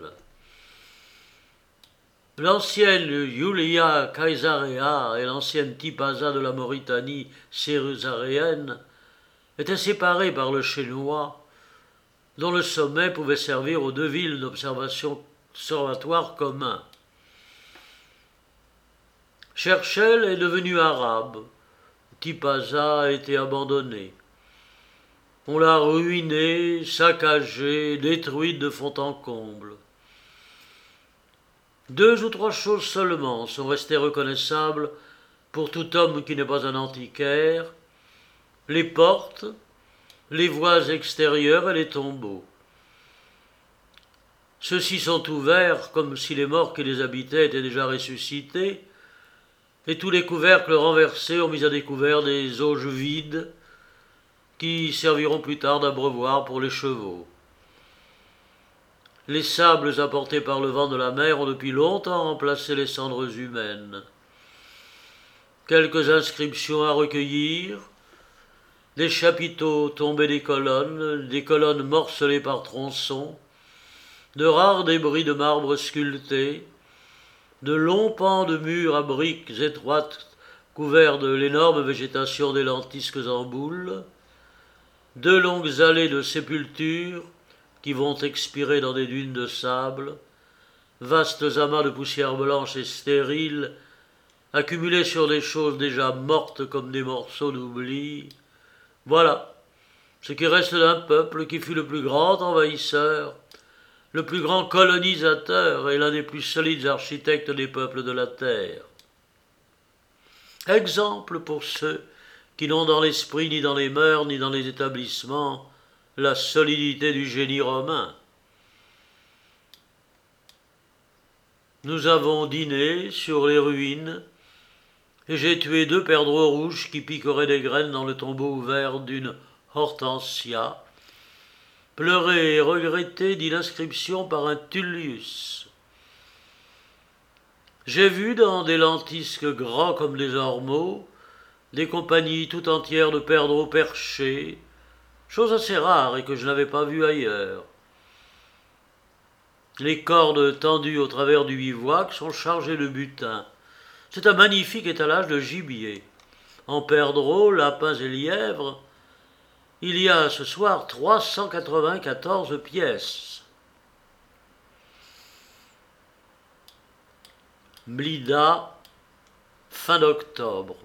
L'ancienne Iulia Caesarea et l'ancienne Tipaza de la Mauritanie cérusaréenne étaient séparées par le Chénois, dont le sommet pouvait servir aux deux villes d'observatoire commun. Cherchel est devenu arabe, Tipaza a été abandonnée. On l'a ruinée, saccagée, détruite de fond en comble. Deux ou trois choses seulement sont restées reconnaissables pour tout homme qui n'est pas un antiquaire: les portes, les voies extérieures et les tombeaux. Ceux-ci sont ouverts comme si les morts qui les habitaient étaient déjà ressuscités, et tous les couvercles renversés ont mis à découvert des auges vides qui serviront plus tard d'abreuvoir pour les chevaux. Les sables apportés par le vent de la mer ont depuis longtemps remplacé les cendres humaines. Quelques inscriptions à recueillir, des chapiteaux tombés des colonnes, des colonnes morcelées par tronçons, de rares débris de marbre sculptés, de longs pans de murs à briques étroites couverts de l'énorme végétation des lentisques en boule, deux longues allées de sépultures qui vont expirer dans des dunes de sable, vastes amas de poussière blanche et stérile, accumulés sur des choses déjà mortes comme des morceaux d'oubli. Voilà ce qui reste d'un peuple qui fut le plus grand envahisseur, le plus grand colonisateur et l'un des plus solides architectes des peuples de la terre. Exemple pour ceux qui n'ont dans l'esprit, ni dans les mœurs, ni dans les établissements, la solidité du génie romain. Nous avons dîné sur les ruines, et j'ai tué deux perdreaux rouges qui piqueraient des graines dans le tombeau ouvert d'une hortensia, pleuré et regretté d'une inscription par un Tullius. J'ai vu dans des lentisques grands comme des ormeaux des compagnies tout entières de perdreaux perchés, chose assez rare et que je n'avais pas vue ailleurs. Les cordes tendues au travers du bivouac sont chargées de butin. C'est un magnifique étalage de gibier. En perdreaux, lapins et lièvres, il y a ce soir trois cent quatre-vingt-quatorze pièces. Mlida, fin d'octobre.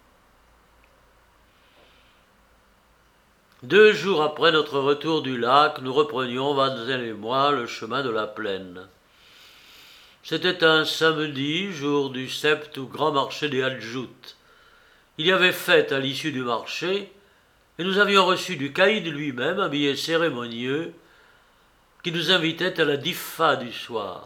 Deux jours après notre retour du lac, nous reprenions, Vanzel et moi, le chemin de la plaine. C'était un samedi, jour du sept ou grand marché des Hadjoutes. Il y avait fête à l'issue du marché, et nous avions reçu du caïd lui-même un billet cérémonieux qui nous invitait à la diffa du soir.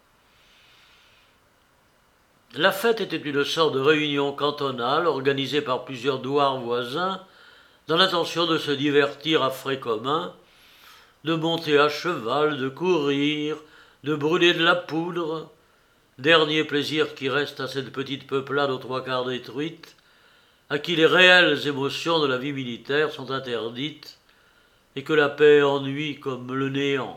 La fête était une sorte de réunion cantonale organisée par plusieurs douars voisins dans l'intention de se divertir à frais communs, de monter à cheval, de courir, de brûler de la poudre, dernier plaisir qui reste à cette petite peuplade aux trois quarts détruite, à qui les réelles émotions de la vie militaire sont interdites et que la paix ennuie comme le néant.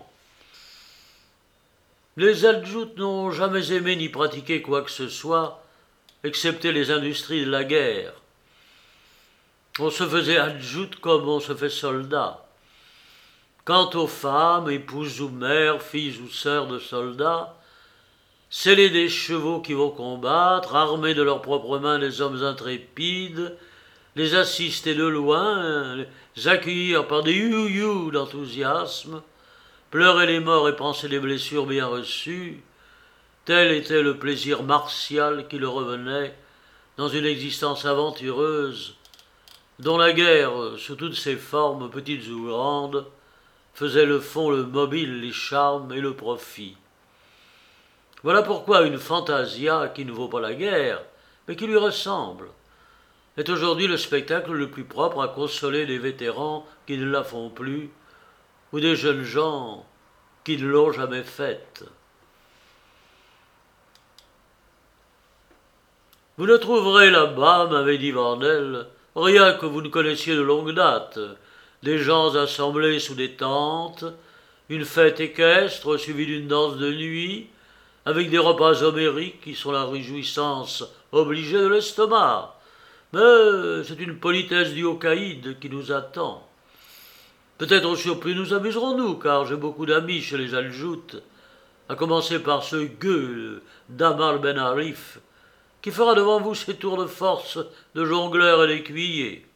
Les Hadjoutes n'ont jamais aimé ni pratiqué quoi que ce soit, excepté les industries de la guerre. On se faisait Hadjoute comme on se fait soldat. Quant aux femmes, épouses ou mères, filles ou sœurs de soldats, sceller des chevaux qui vont combattre, armer de leurs propres mains des hommes intrépides, les assister de loin, les accueillir par des you-you d'enthousiasme, pleurer les morts et penser les blessures bien reçues, tel était le plaisir martial qui leur revenait dans une existence aventureuse, dont la guerre, sous toutes ses formes, petites ou grandes, faisait le fond, le mobile, les charmes et le profit. Voilà pourquoi une fantasia qui ne vaut pas la guerre, mais qui lui ressemble, est aujourd'hui le spectacle le plus propre à consoler des vétérans qui ne la font plus, ou des jeunes gens qui ne l'ont jamais faite. Vous ne trouverez là-bas, m'avait dit Vernel, rien que vous ne connaissiez de longue date, des gens assemblés sous des tentes, une fête équestre suivie d'une danse de nuit, avec des repas homériques qui sont la réjouissance obligée de l'estomac. Mais c'est une politesse due au caïd qui nous attend. Peut-être au surplus nous amuserons-nous, car j'ai beaucoup d'amis chez les Aljoutes, à commencer par ce gueux d'Amar Ben Arif, qui fera devant vous ses tours de force de jongleur et d'écuyer.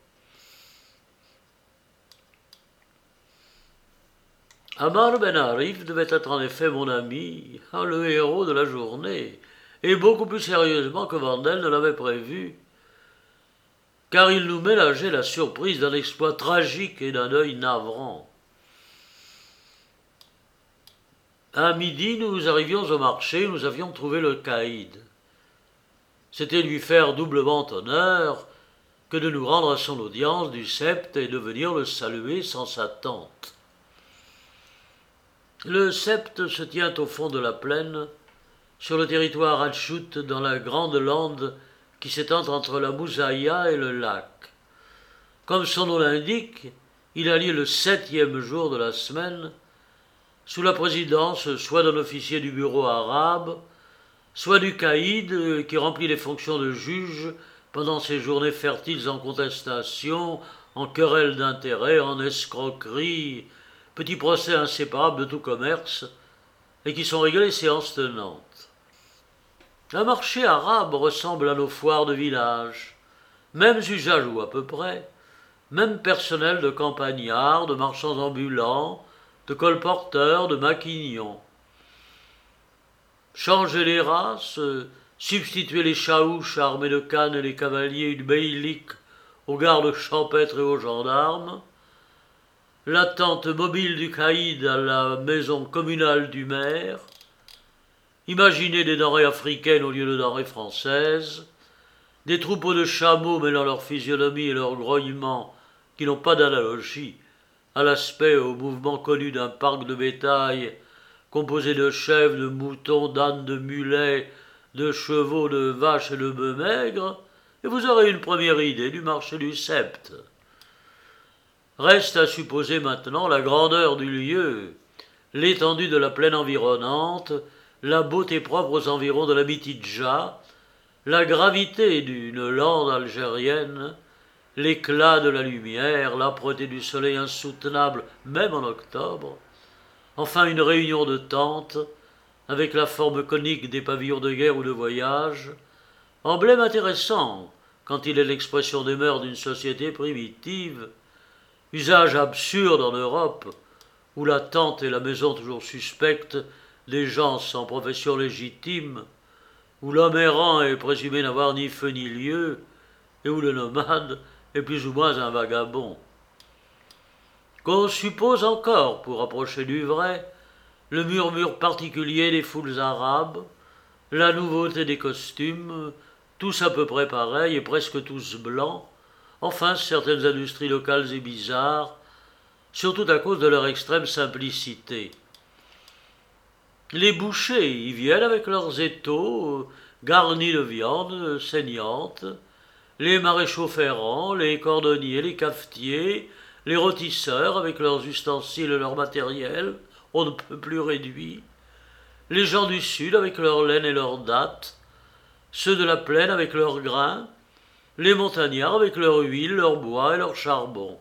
Amar Ben Arif devait être en effet mon ami, le héros de la journée, et beaucoup plus sérieusement que Vernel ne l'avait prévu, car il nous ménageait la surprise d'un exploit tragique et d'un œil navrant. À midi, nous arrivions au marché où nous avions trouvé le caïd. C'était lui faire doublement honneur que de nous rendre à son audience du sept et de venir le saluer sans sa tente. Le sept se tient au fond de la plaine, sur le territoire Hadchout, dans la grande lande qui s'étend entre la Moussaïa et le lac. Comme son nom l'indique, il a lieu le septième jour de la semaine, sous la présidence soit d'un officier du bureau arabe, soit du caïd qui remplit les fonctions de juge pendant ces journées fertiles en contestation, en querelles d'intérêts, en escroqueries, petits procès inséparables de tout commerce, et qui sont réglés séances tenantes. Un marché arabe ressemble à nos foires de village, mêmes usages ou à peu près, même personnel de campagnards, de marchands ambulants, de colporteurs, de maquignons. Changer les races, substituer les chaouches armés de cannes et les cavaliers du beylik aux gardes champêtres et aux gendarmes, la tente mobile du caïd à la maison communale du maire, imaginer des denrées africaines au lieu de denrées françaises, des troupeaux de chameaux mêlant leur physionomie et leur grognement qui n'ont pas d'analogie à l'aspect et au mouvement connu d'un parc de bétail composé de chèvres, de moutons, d'ânes, de mulets, de chevaux, de vaches et de bœufs maigres, et vous aurez une première idée du marché du Sept. Reste à supposer maintenant la grandeur du lieu, l'étendue de la plaine environnante, la beauté propre aux environs de la Mitidja, la gravité d'une lande algérienne, l'éclat de la lumière, l'âpreté du soleil insoutenable même en octobre, enfin une réunion de tentes, avec la forme conique des pavillons de guerre ou de voyage, emblème intéressant quand il est l'expression des mœurs d'une société primitive, usage absurde en Europe, où la tente est la maison toujours suspecte des gens sans profession légitime, où l'homme errant est présumé n'avoir ni feu ni lieu, et où le nomade est plus ou moins un vagabond. Qu'on suppose encore, pour approcher du vrai, le murmure particulier des foules arabes, la nouveauté des costumes, tous à peu près pareils et presque tous blancs, enfin certaines industries locales et bizarres, surtout à cause de leur extrême simplicité. Les bouchers y viennent avec leurs étaux garnis de viande saignante, les maréchaux ferrants, les cordonniers, les cafetiers, les rôtisseurs avec leurs ustensiles et leur matériel, on ne peut plus réduit, les gens du sud avec leur laine et leurs dattes, ceux de la plaine avec leurs grains, les montagnards avec leur huile, leur bois et leur charbon.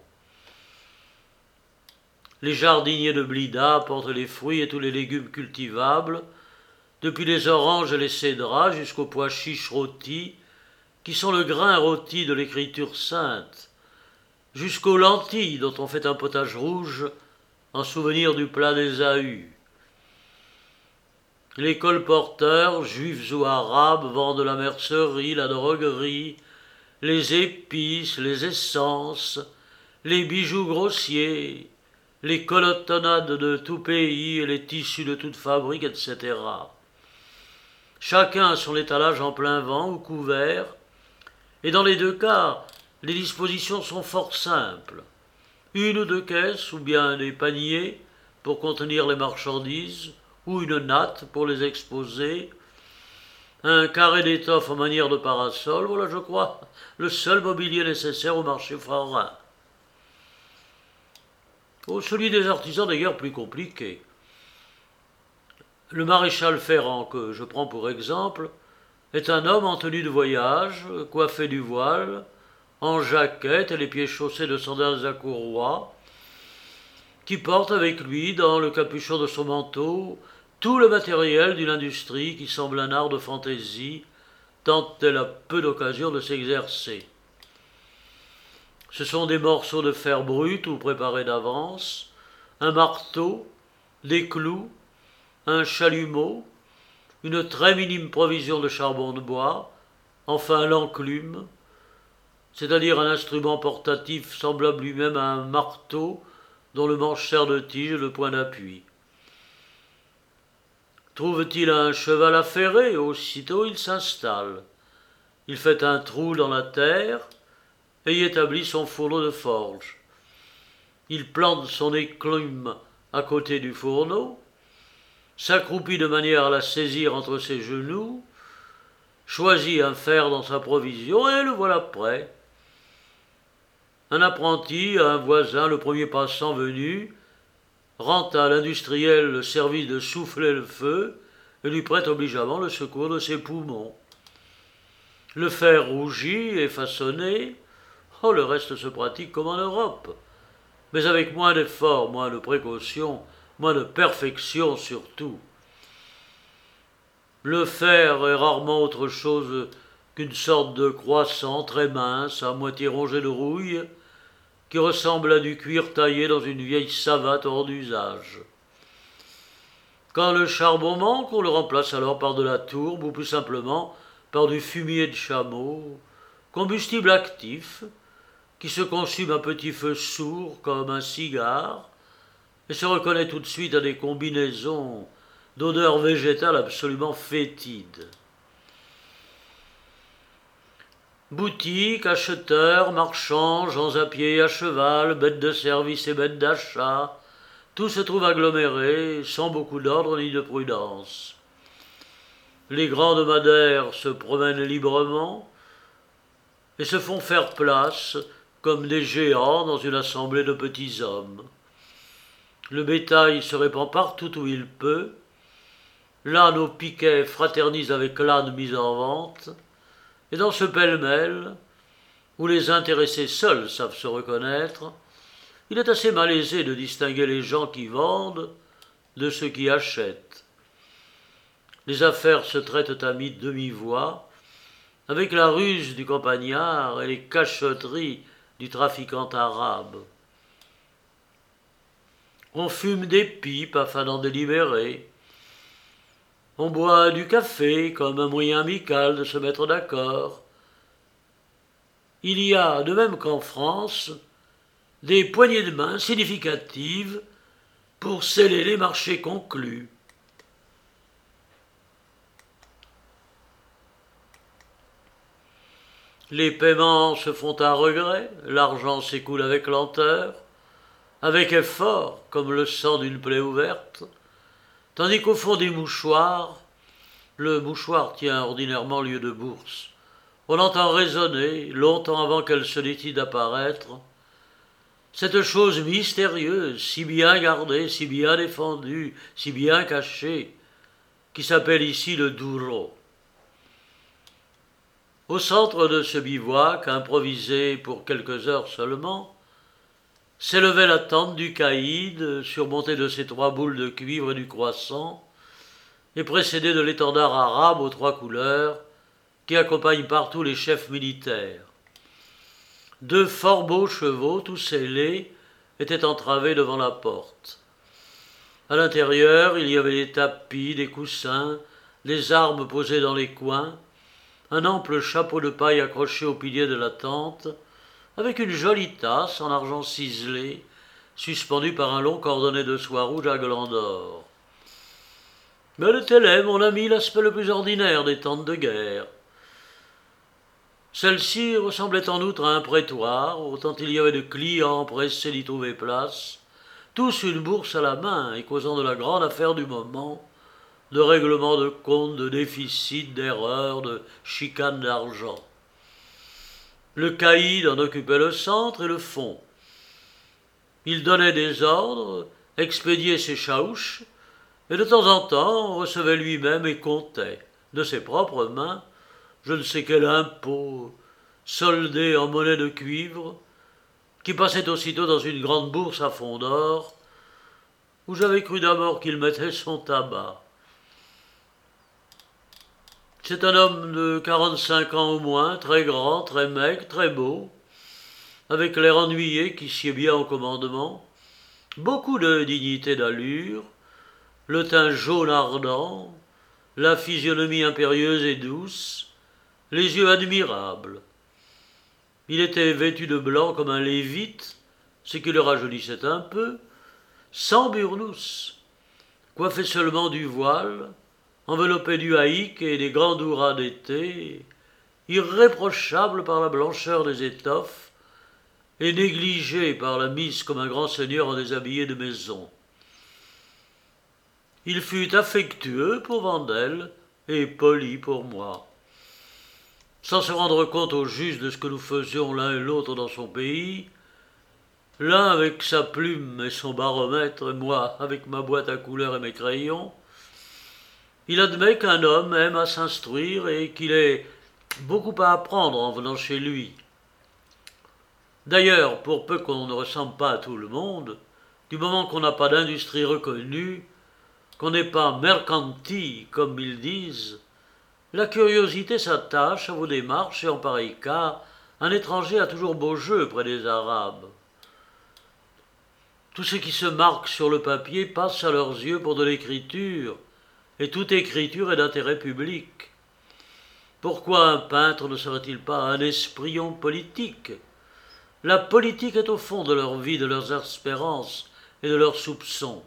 Les jardiniers de Blida portent les fruits et tous les légumes cultivables, depuis les oranges et les cédrats jusqu'aux pois chiches rôtis, qui sont le grain rôti de l'écriture sainte, jusqu'aux lentilles dont on fait un potage rouge en souvenir du plat d'Ésaü. Les colporteurs, juifs ou arabes, vendent la mercerie, la droguerie, les épices, les essences, les bijoux grossiers, les colotonnades de tout pays et les tissus de toute fabrique, et cetera. chacun à son étalage en plein vent ou couvert, et dans les deux cas, les dispositions sont fort simples. Une ou deux caisses, ou bien des paniers pour contenir les marchandises, ou une natte pour les exposer, un carré d'étoffe en manière de parasol, voilà, je crois, le seul mobilier nécessaire au marché forain. Oh, celui des artisans n'est guère plus compliqué. Le maréchal Ferrand, que je prends pour exemple, est un homme en tenue de voyage, coiffé du voile, en jaquette et les pieds chaussés de sandales à courroies, qui porte avec lui, dans le capuchon de son manteau, tout le matériel d'une industrie qui semble un art de fantaisie, tant elle a peu d'occasion de s'exercer. Ce sont des morceaux de fer brut ou préparés d'avance, un marteau, des clous, un chalumeau, une très minime provision de charbon de bois, enfin l'enclume, c'est-à-dire un instrument portatif semblable lui-même à un marteau dont le manche sert de tige et le point d'appui. Trouve-t-il un cheval affairé, aussitôt il s'installe. Il fait un trou dans la terre et y établit son fourneau de forge. Il plante son éclume à côté du fourneau, s'accroupit de manière à la saisir entre ses genoux, choisit un fer dans sa provision et le voilà prêt. Un apprenti, un voisin, le premier passant venu, rend à l'industriel le service de souffler le feu et lui prête obligeamment le secours de ses poumons. Le fer rougit et façonné, oh, le reste se pratique comme en Europe, mais avec moins d'efforts, moins de précautions, moins de perfection surtout. Le fer est rarement autre chose qu'une sorte de croissant très mince, à moitié rongé de rouille, qui ressemble à du cuir taillé dans une vieille savate hors d'usage. Quand le charbon manque, on le remplace alors par de la tourbe ou plus simplement par du fumier de chameau, combustible actif, qui se consume à petit feu sourd comme un cigare et se reconnaît tout de suite à des combinaisons d'odeurs végétales absolument fétides. Boutiques, acheteurs, marchands, gens à pied, à cheval, bêtes de service et bêtes d'achat, tout se trouve aggloméré, sans beaucoup d'ordre ni de prudence. Les grandes madères se promènent librement et se font faire place comme des géants dans une assemblée de petits hommes. Le bétail se répand partout où il peut, l'âne au piquet fraternise avec l'âne mis en vente, et dans ce pêle-mêle, où les intéressés seuls savent se reconnaître, il est assez malaisé de distinguer les gens qui vendent de ceux qui achètent. Les affaires se traitent à mi-demi-voix, avec la ruse du campagnard et les cachotteries du trafiquant arabe. On fume des pipes afin d'en délibérer. On boit du café comme un moyen amical de se mettre d'accord. Il y a, de même qu'en France, des poignées de main significatives pour sceller les marchés conclus. Les paiements se font à regret, l'argent s'écoule avec lenteur, avec effort, comme le sang d'une plaie ouverte, tandis qu'au fond des mouchoirs, le mouchoir tient ordinairement lieu de bourse, on entend résonner, longtemps avant qu'elle se décide à paraître, cette chose mystérieuse, si bien gardée, si bien défendue, si bien cachée, qui s'appelle ici le duro. Au centre de ce bivouac, improvisé pour quelques heures seulement, s'élevait la tente du caïd, surmontée de ses trois boules de cuivre et du croissant, et précédée de l'étendard arabe aux trois couleurs, qui accompagne partout les chefs militaires. Deux fort beaux chevaux, tous sellés, étaient entravés devant la porte. À l'intérieur, il y avait des tapis, des coussins, des armes posées dans les coins, un ample chapeau de paille accroché au pilier de la tente, avec une jolie tasse en argent ciselé, suspendue par un long cordonnet de soie rouge à glands d'or. Mais elle était laide, mon ami, l'aspect le plus ordinaire des tentes de guerre. Celle-ci ressemblait en outre à un prétoire, autant il y avait de clients pressés d'y trouver place, tous une bourse à la main et causant de la grande affaire du moment, de règlement de comptes, de déficit, d'erreurs, de chicanes d'argent. Le caïd en occupait le centre et le fond. Il donnait des ordres, expédiait ses chaouches, et de temps en temps recevait lui-même et comptait, de ses propres mains, je ne sais quel impôt, soldé en monnaie de cuivre, qui passait aussitôt dans une grande bourse à fond d'or, où j'avais cru d'abord qu'il mettait son tabac. C'est un homme de quarante-cinq ans au moins, très grand, très maigre, très beau, avec l'air ennuyé qui sied bien au commandement, beaucoup de dignité d'allure, le teint jaune ardent, la physionomie impérieuse et douce, les yeux admirables. Il était vêtu de blanc comme un lévite, ce qui le rajeunissait un peu, sans burnous, coiffé seulement du voile, enveloppé du haïk et des grands douras d'été, irréprochable par la blancheur des étoffes et négligé par la mise comme un grand seigneur en déshabillé de maison. Il fut affectueux pour Vandel et poli pour moi. Sans se rendre compte au juste de ce que nous faisions l'un et l'autre dans son pays, l'un avec sa plume et son baromètre, et moi avec ma boîte à couleurs et mes crayons, il admet qu'un homme aime à s'instruire et qu'il ait beaucoup à apprendre en venant chez lui. D'ailleurs, pour peu qu'on ne ressemble pas à tout le monde, du moment qu'on n'a pas d'industrie reconnue, qu'on n'est pas mercanti, comme ils disent, la curiosité s'attache à vos démarches et en pareil cas, un étranger a toujours beau jeu près des Arabes. Tout ce qui se marque sur le papier passe à leurs yeux pour de l'écriture, et toute écriture est d'intérêt public. Pourquoi un peintre ne serait-il pas un esprion politique? La politique est au fond de leur vie, de leurs espérances et de leurs soupçons.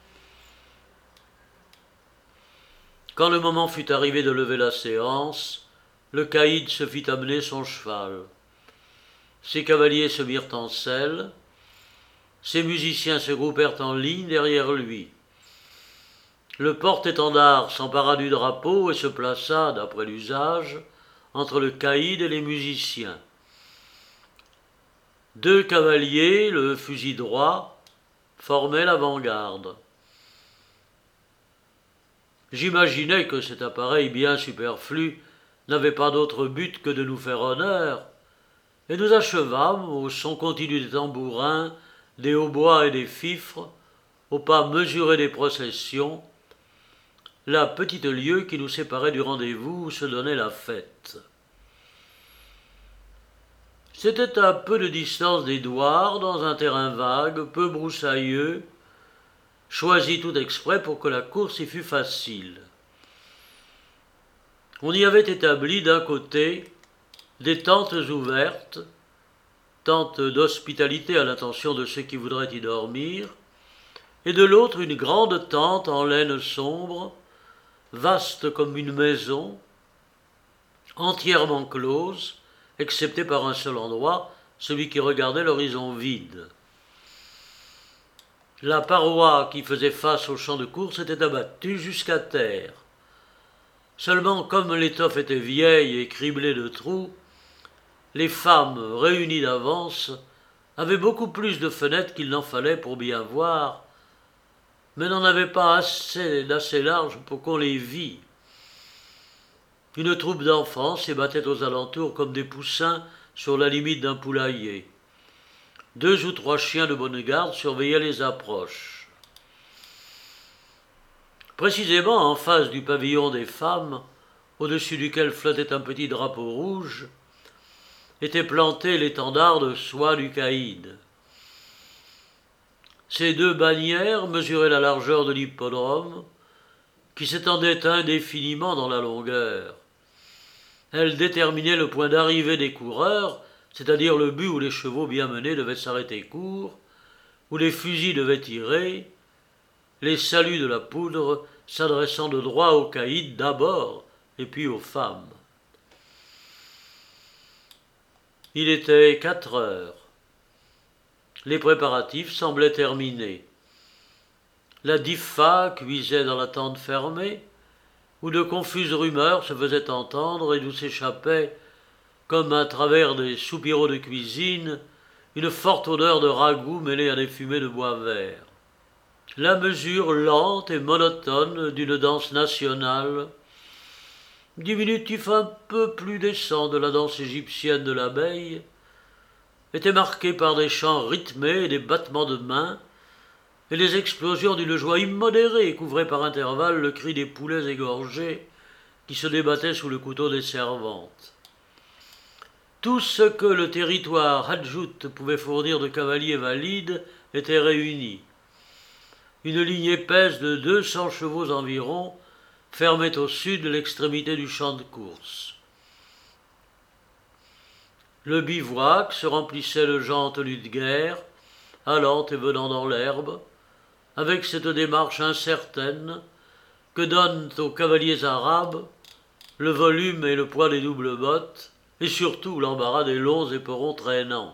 Quand le moment fut arrivé de lever la séance, le caïd se fit amener son cheval. Ses cavaliers se mirent en selle, ses musiciens se groupèrent en ligne derrière lui. Le porte-étendard s'empara du drapeau et se plaça, d'après l'usage, entre le caïd et les musiciens. Deux cavaliers, le fusil droit, formaient l'avant-garde. J'imaginais que cet appareil bien superflu n'avait pas d'autre but que de nous faire honneur, et nous achevâmes, au son continu des tambourins, des hautbois et des fifres, au pas mesuré des processions, la petite lieue qui nous séparait du rendez-vous où se donnait la fête. C'était à peu de distance d'Édouard, dans un terrain vague, peu broussailleux, choisi tout exprès pour que la course y fût facile. On y avait établi d'un côté des tentes ouvertes, tentes d'hospitalité à l'intention de ceux qui voudraient y dormir, et de l'autre une grande tente en laine sombre, vaste comme une maison, entièrement close, excepté par un seul endroit, celui qui regardait l'horizon vide. La paroi qui faisait face au champ de course était abattue jusqu'à terre. Seulement, comme l'étoffe était vieille et criblée de trous, les femmes, réunies d'avance, avaient beaucoup plus de fenêtres qu'il n'en fallait pour bien voir, mais n'en avaient pas assez d'assez large pour qu'on les vît. Une troupe d'enfants s'ébattait aux alentours comme des poussins sur la limite d'un poulailler. Deux ou trois chiens de bonne garde surveillaient les approches. Précisément en face du pavillon des femmes, au-dessus duquel flottait un petit drapeau rouge, était planté l'étendard de soie du caïd. Ces deux bannières mesuraient la largeur de l'hippodrome, qui s'étendait indéfiniment dans la longueur. Elles déterminaient le point d'arrivée des coureurs, c'est-à-dire le but où les chevaux bien menés devaient s'arrêter court, où les fusils devaient tirer, les saluts de la poudre s'adressant de droit aux caïds d'abord, et puis aux femmes. Il était quatre heures. Les préparatifs semblaient terminés. La diffa cuisait dans la tente fermée, où de confuses rumeurs se faisaient entendre et d'où s'échappait, comme à travers des soupiraux de cuisine, une forte odeur de ragoût mêlée à des fumées de bois vert. La mesure lente et monotone d'une danse nationale, diminutif un peu plus décent de la danse égyptienne de l'abeille, était marquée par des chants rythmés et des battements de mains, et les explosions d'une joie immodérée couvraient par intervalles le cri des poulets égorgés qui se débattaient sous le couteau des servantes. Tout ce que le territoire hadjout pouvait fournir de cavaliers valides était réuni. Une ligne épaisse de deux cents chevaux environ fermait au sud l'extrémité du champ de course. Le bivouac se remplissait de gens tenus de guerre, allant et venant dans l'herbe, avec cette démarche incertaine que donnent aux cavaliers arabes le volume et le poids des doubles bottes, et surtout l'embarras des longs éperons traînants.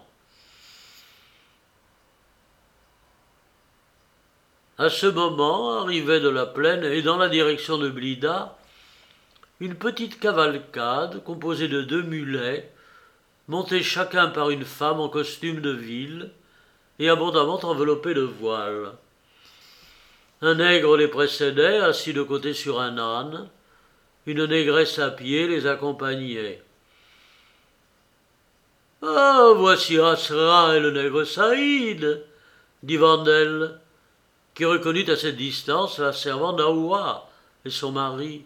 À ce moment arrivait de la plaine et dans la direction de Blida une petite cavalcade composée de deux mulets, montés chacun par une femme en costume de ville et abondamment enveloppés de voiles. Un nègre les précédait, assis de côté sur un âne. Une négresse à pied les accompagnait. « Ah, voici Asra et le nègre Saïd !» dit Vandel, qui reconnut à cette distance la servante d'Aoua et son mari.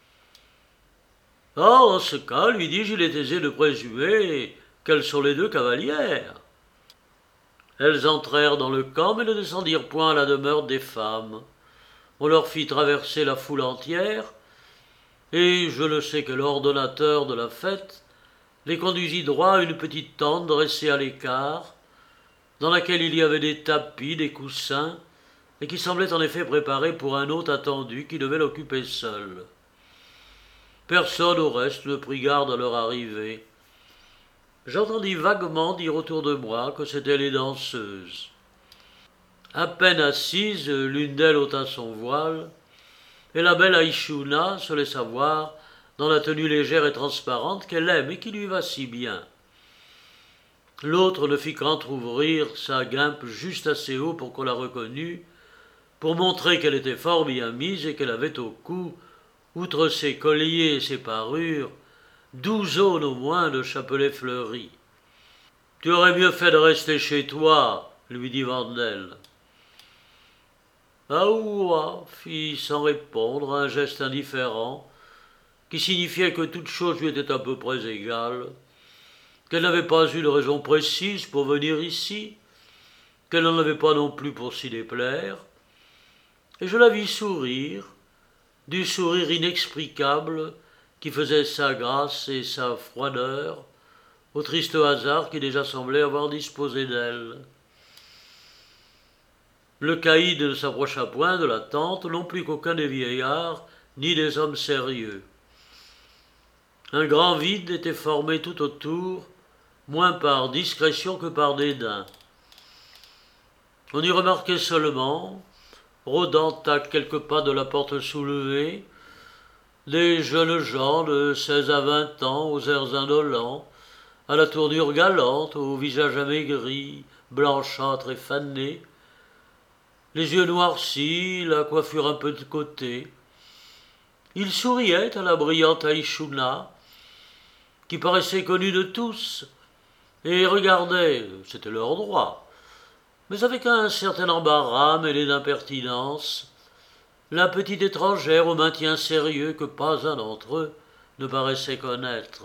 « Ah, en ce cas, lui dis-je, il est aisé de présumer qu'elles sont les deux cavalières. » Elles entrèrent dans le camp, mais ne descendirent point à la demeure des femmes. On leur fit traverser la foule entière, et je le sais que l'ordonnateur de la fête les conduisit droit à une petite tente dressée à l'écart, dans laquelle il y avait des tapis, des coussins, et qui semblait en effet préparée pour un hôte attendu qui devait l'occuper seul. Personne au reste ne prit garde à leur arrivée. J'entendis vaguement dire autour de moi que c'étaient les danseuses. À peine assise, l'une d'elles ôta son voile, et la belle Aïchouna se laissa voir dans la tenue légère et transparente qu'elle aime et qui lui va si bien. L'autre ne fit qu'entr'ouvrir sa guimpe juste assez haut pour qu'on la reconnût, pour montrer qu'elle était fort bien mise et qu'elle avait au cou, outre ses colliers et ses parures, douze aunes au moins de chapelets fleuris. « Tu aurais mieux fait de rester chez toi, » lui dit Vandel. Aoua fit sans répondre un geste indifférent qui signifiait que toute chose lui était à peu près égale, qu'elle n'avait pas eu de raison précise pour venir ici, qu'elle n'en avait pas non plus pour s'y déplaire, et je la vis sourire, du sourire inexplicable qui faisait sa grâce et sa froideur au triste hasard qui déjà semblait avoir disposé d'elle. Le caïd ne s'approcha point de la tente, non plus qu'aucun des vieillards, ni des hommes sérieux. Un grand vide était formé tout autour, moins par discrétion que par dédain. On y remarquait seulement, rôdant à quelques pas de la porte soulevée, des jeunes gens de seize à vingt ans, aux airs indolents, à la tournure galante, au visage amaigri, blanchâtre et fané, les yeux noircis, la coiffure un peu de côté. Ils souriaient à la brillante Aïchouna, qui paraissait connue de tous, et regardaient, c'était leur droit, mais avec un certain embarras mêlé d'impertinence, la petite étrangère au maintien sérieux que pas un d'entre eux ne paraissait connaître.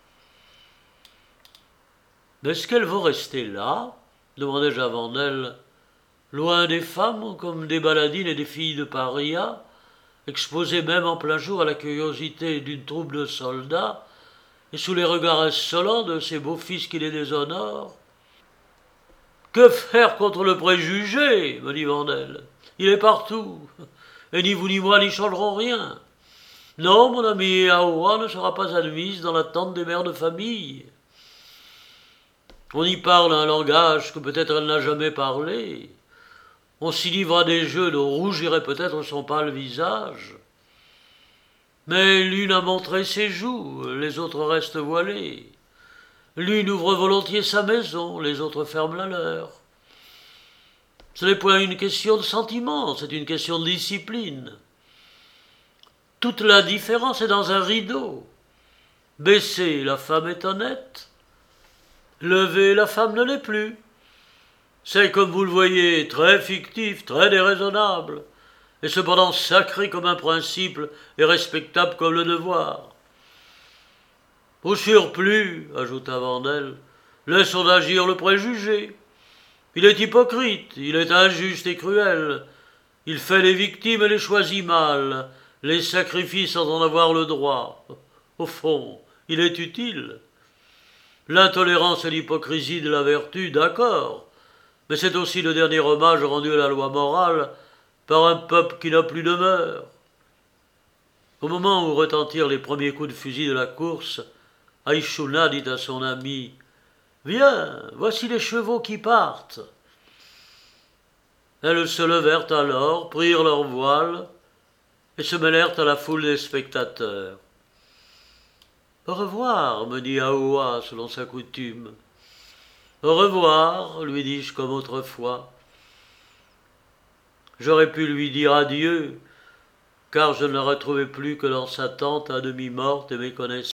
« Est-ce qu'elles vont rester là ?» demandai-je à Vandel. Loin des femmes, comme des baladines et des filles de paria, exposées même en plein jour à la curiosité d'une troupe de soldats, et sous les regards insolents de ces beaux fils qui les déshonorent. « Que faire contre le préjugé ?» me dit Vandel. « Il est partout. et ni vous ni moi n'y changerons rien. Non, mon amie Aowa ne sera pas admise dans la tente des mères de famille. On y parle un langage que peut-être elle n'a jamais parlé. On s'y livre à des jeux dont rougirait peut-être son pâle visage. Mais l'une a montré ses joues, les autres restent voilées. L'une ouvre volontiers sa maison, les autres ferment la leur. Ce n'est point une question de sentiment, c'est une question de discipline. Toute la différence est dans un rideau. Baissée, la femme est honnête. Levée, la femme ne l'est plus. C'est, comme vous le voyez, très fictif, très déraisonnable, et cependant sacré comme un principe et respectable comme le devoir. Au surplus, ajouta Vandel, laissons d'agir le préjugé. Il est hypocrite, il est injuste et cruel. Il fait les victimes et les choisit mal, les sacrifie sans en avoir le droit. Au fond, il est utile. L'intolérance et l'hypocrisie de la vertu, d'accord, mais c'est aussi le dernier hommage rendu à la loi morale par un peuple qui n'a plus de mœurs. Au moment où retentirent les premiers coups de fusil de la course, Aïchouna dit à son ami « Viens, voici les chevaux qui partent !» Elles se levèrent alors, prirent leurs voiles et se mêlèrent à la foule des spectateurs. « Au revoir, me dit Aowa selon sa coutume. « Au revoir, lui dis-je comme autrefois. J'aurais pu lui dire adieu, car je ne la retrouvais plus que dans sa tente à demi morte et méconnaissante.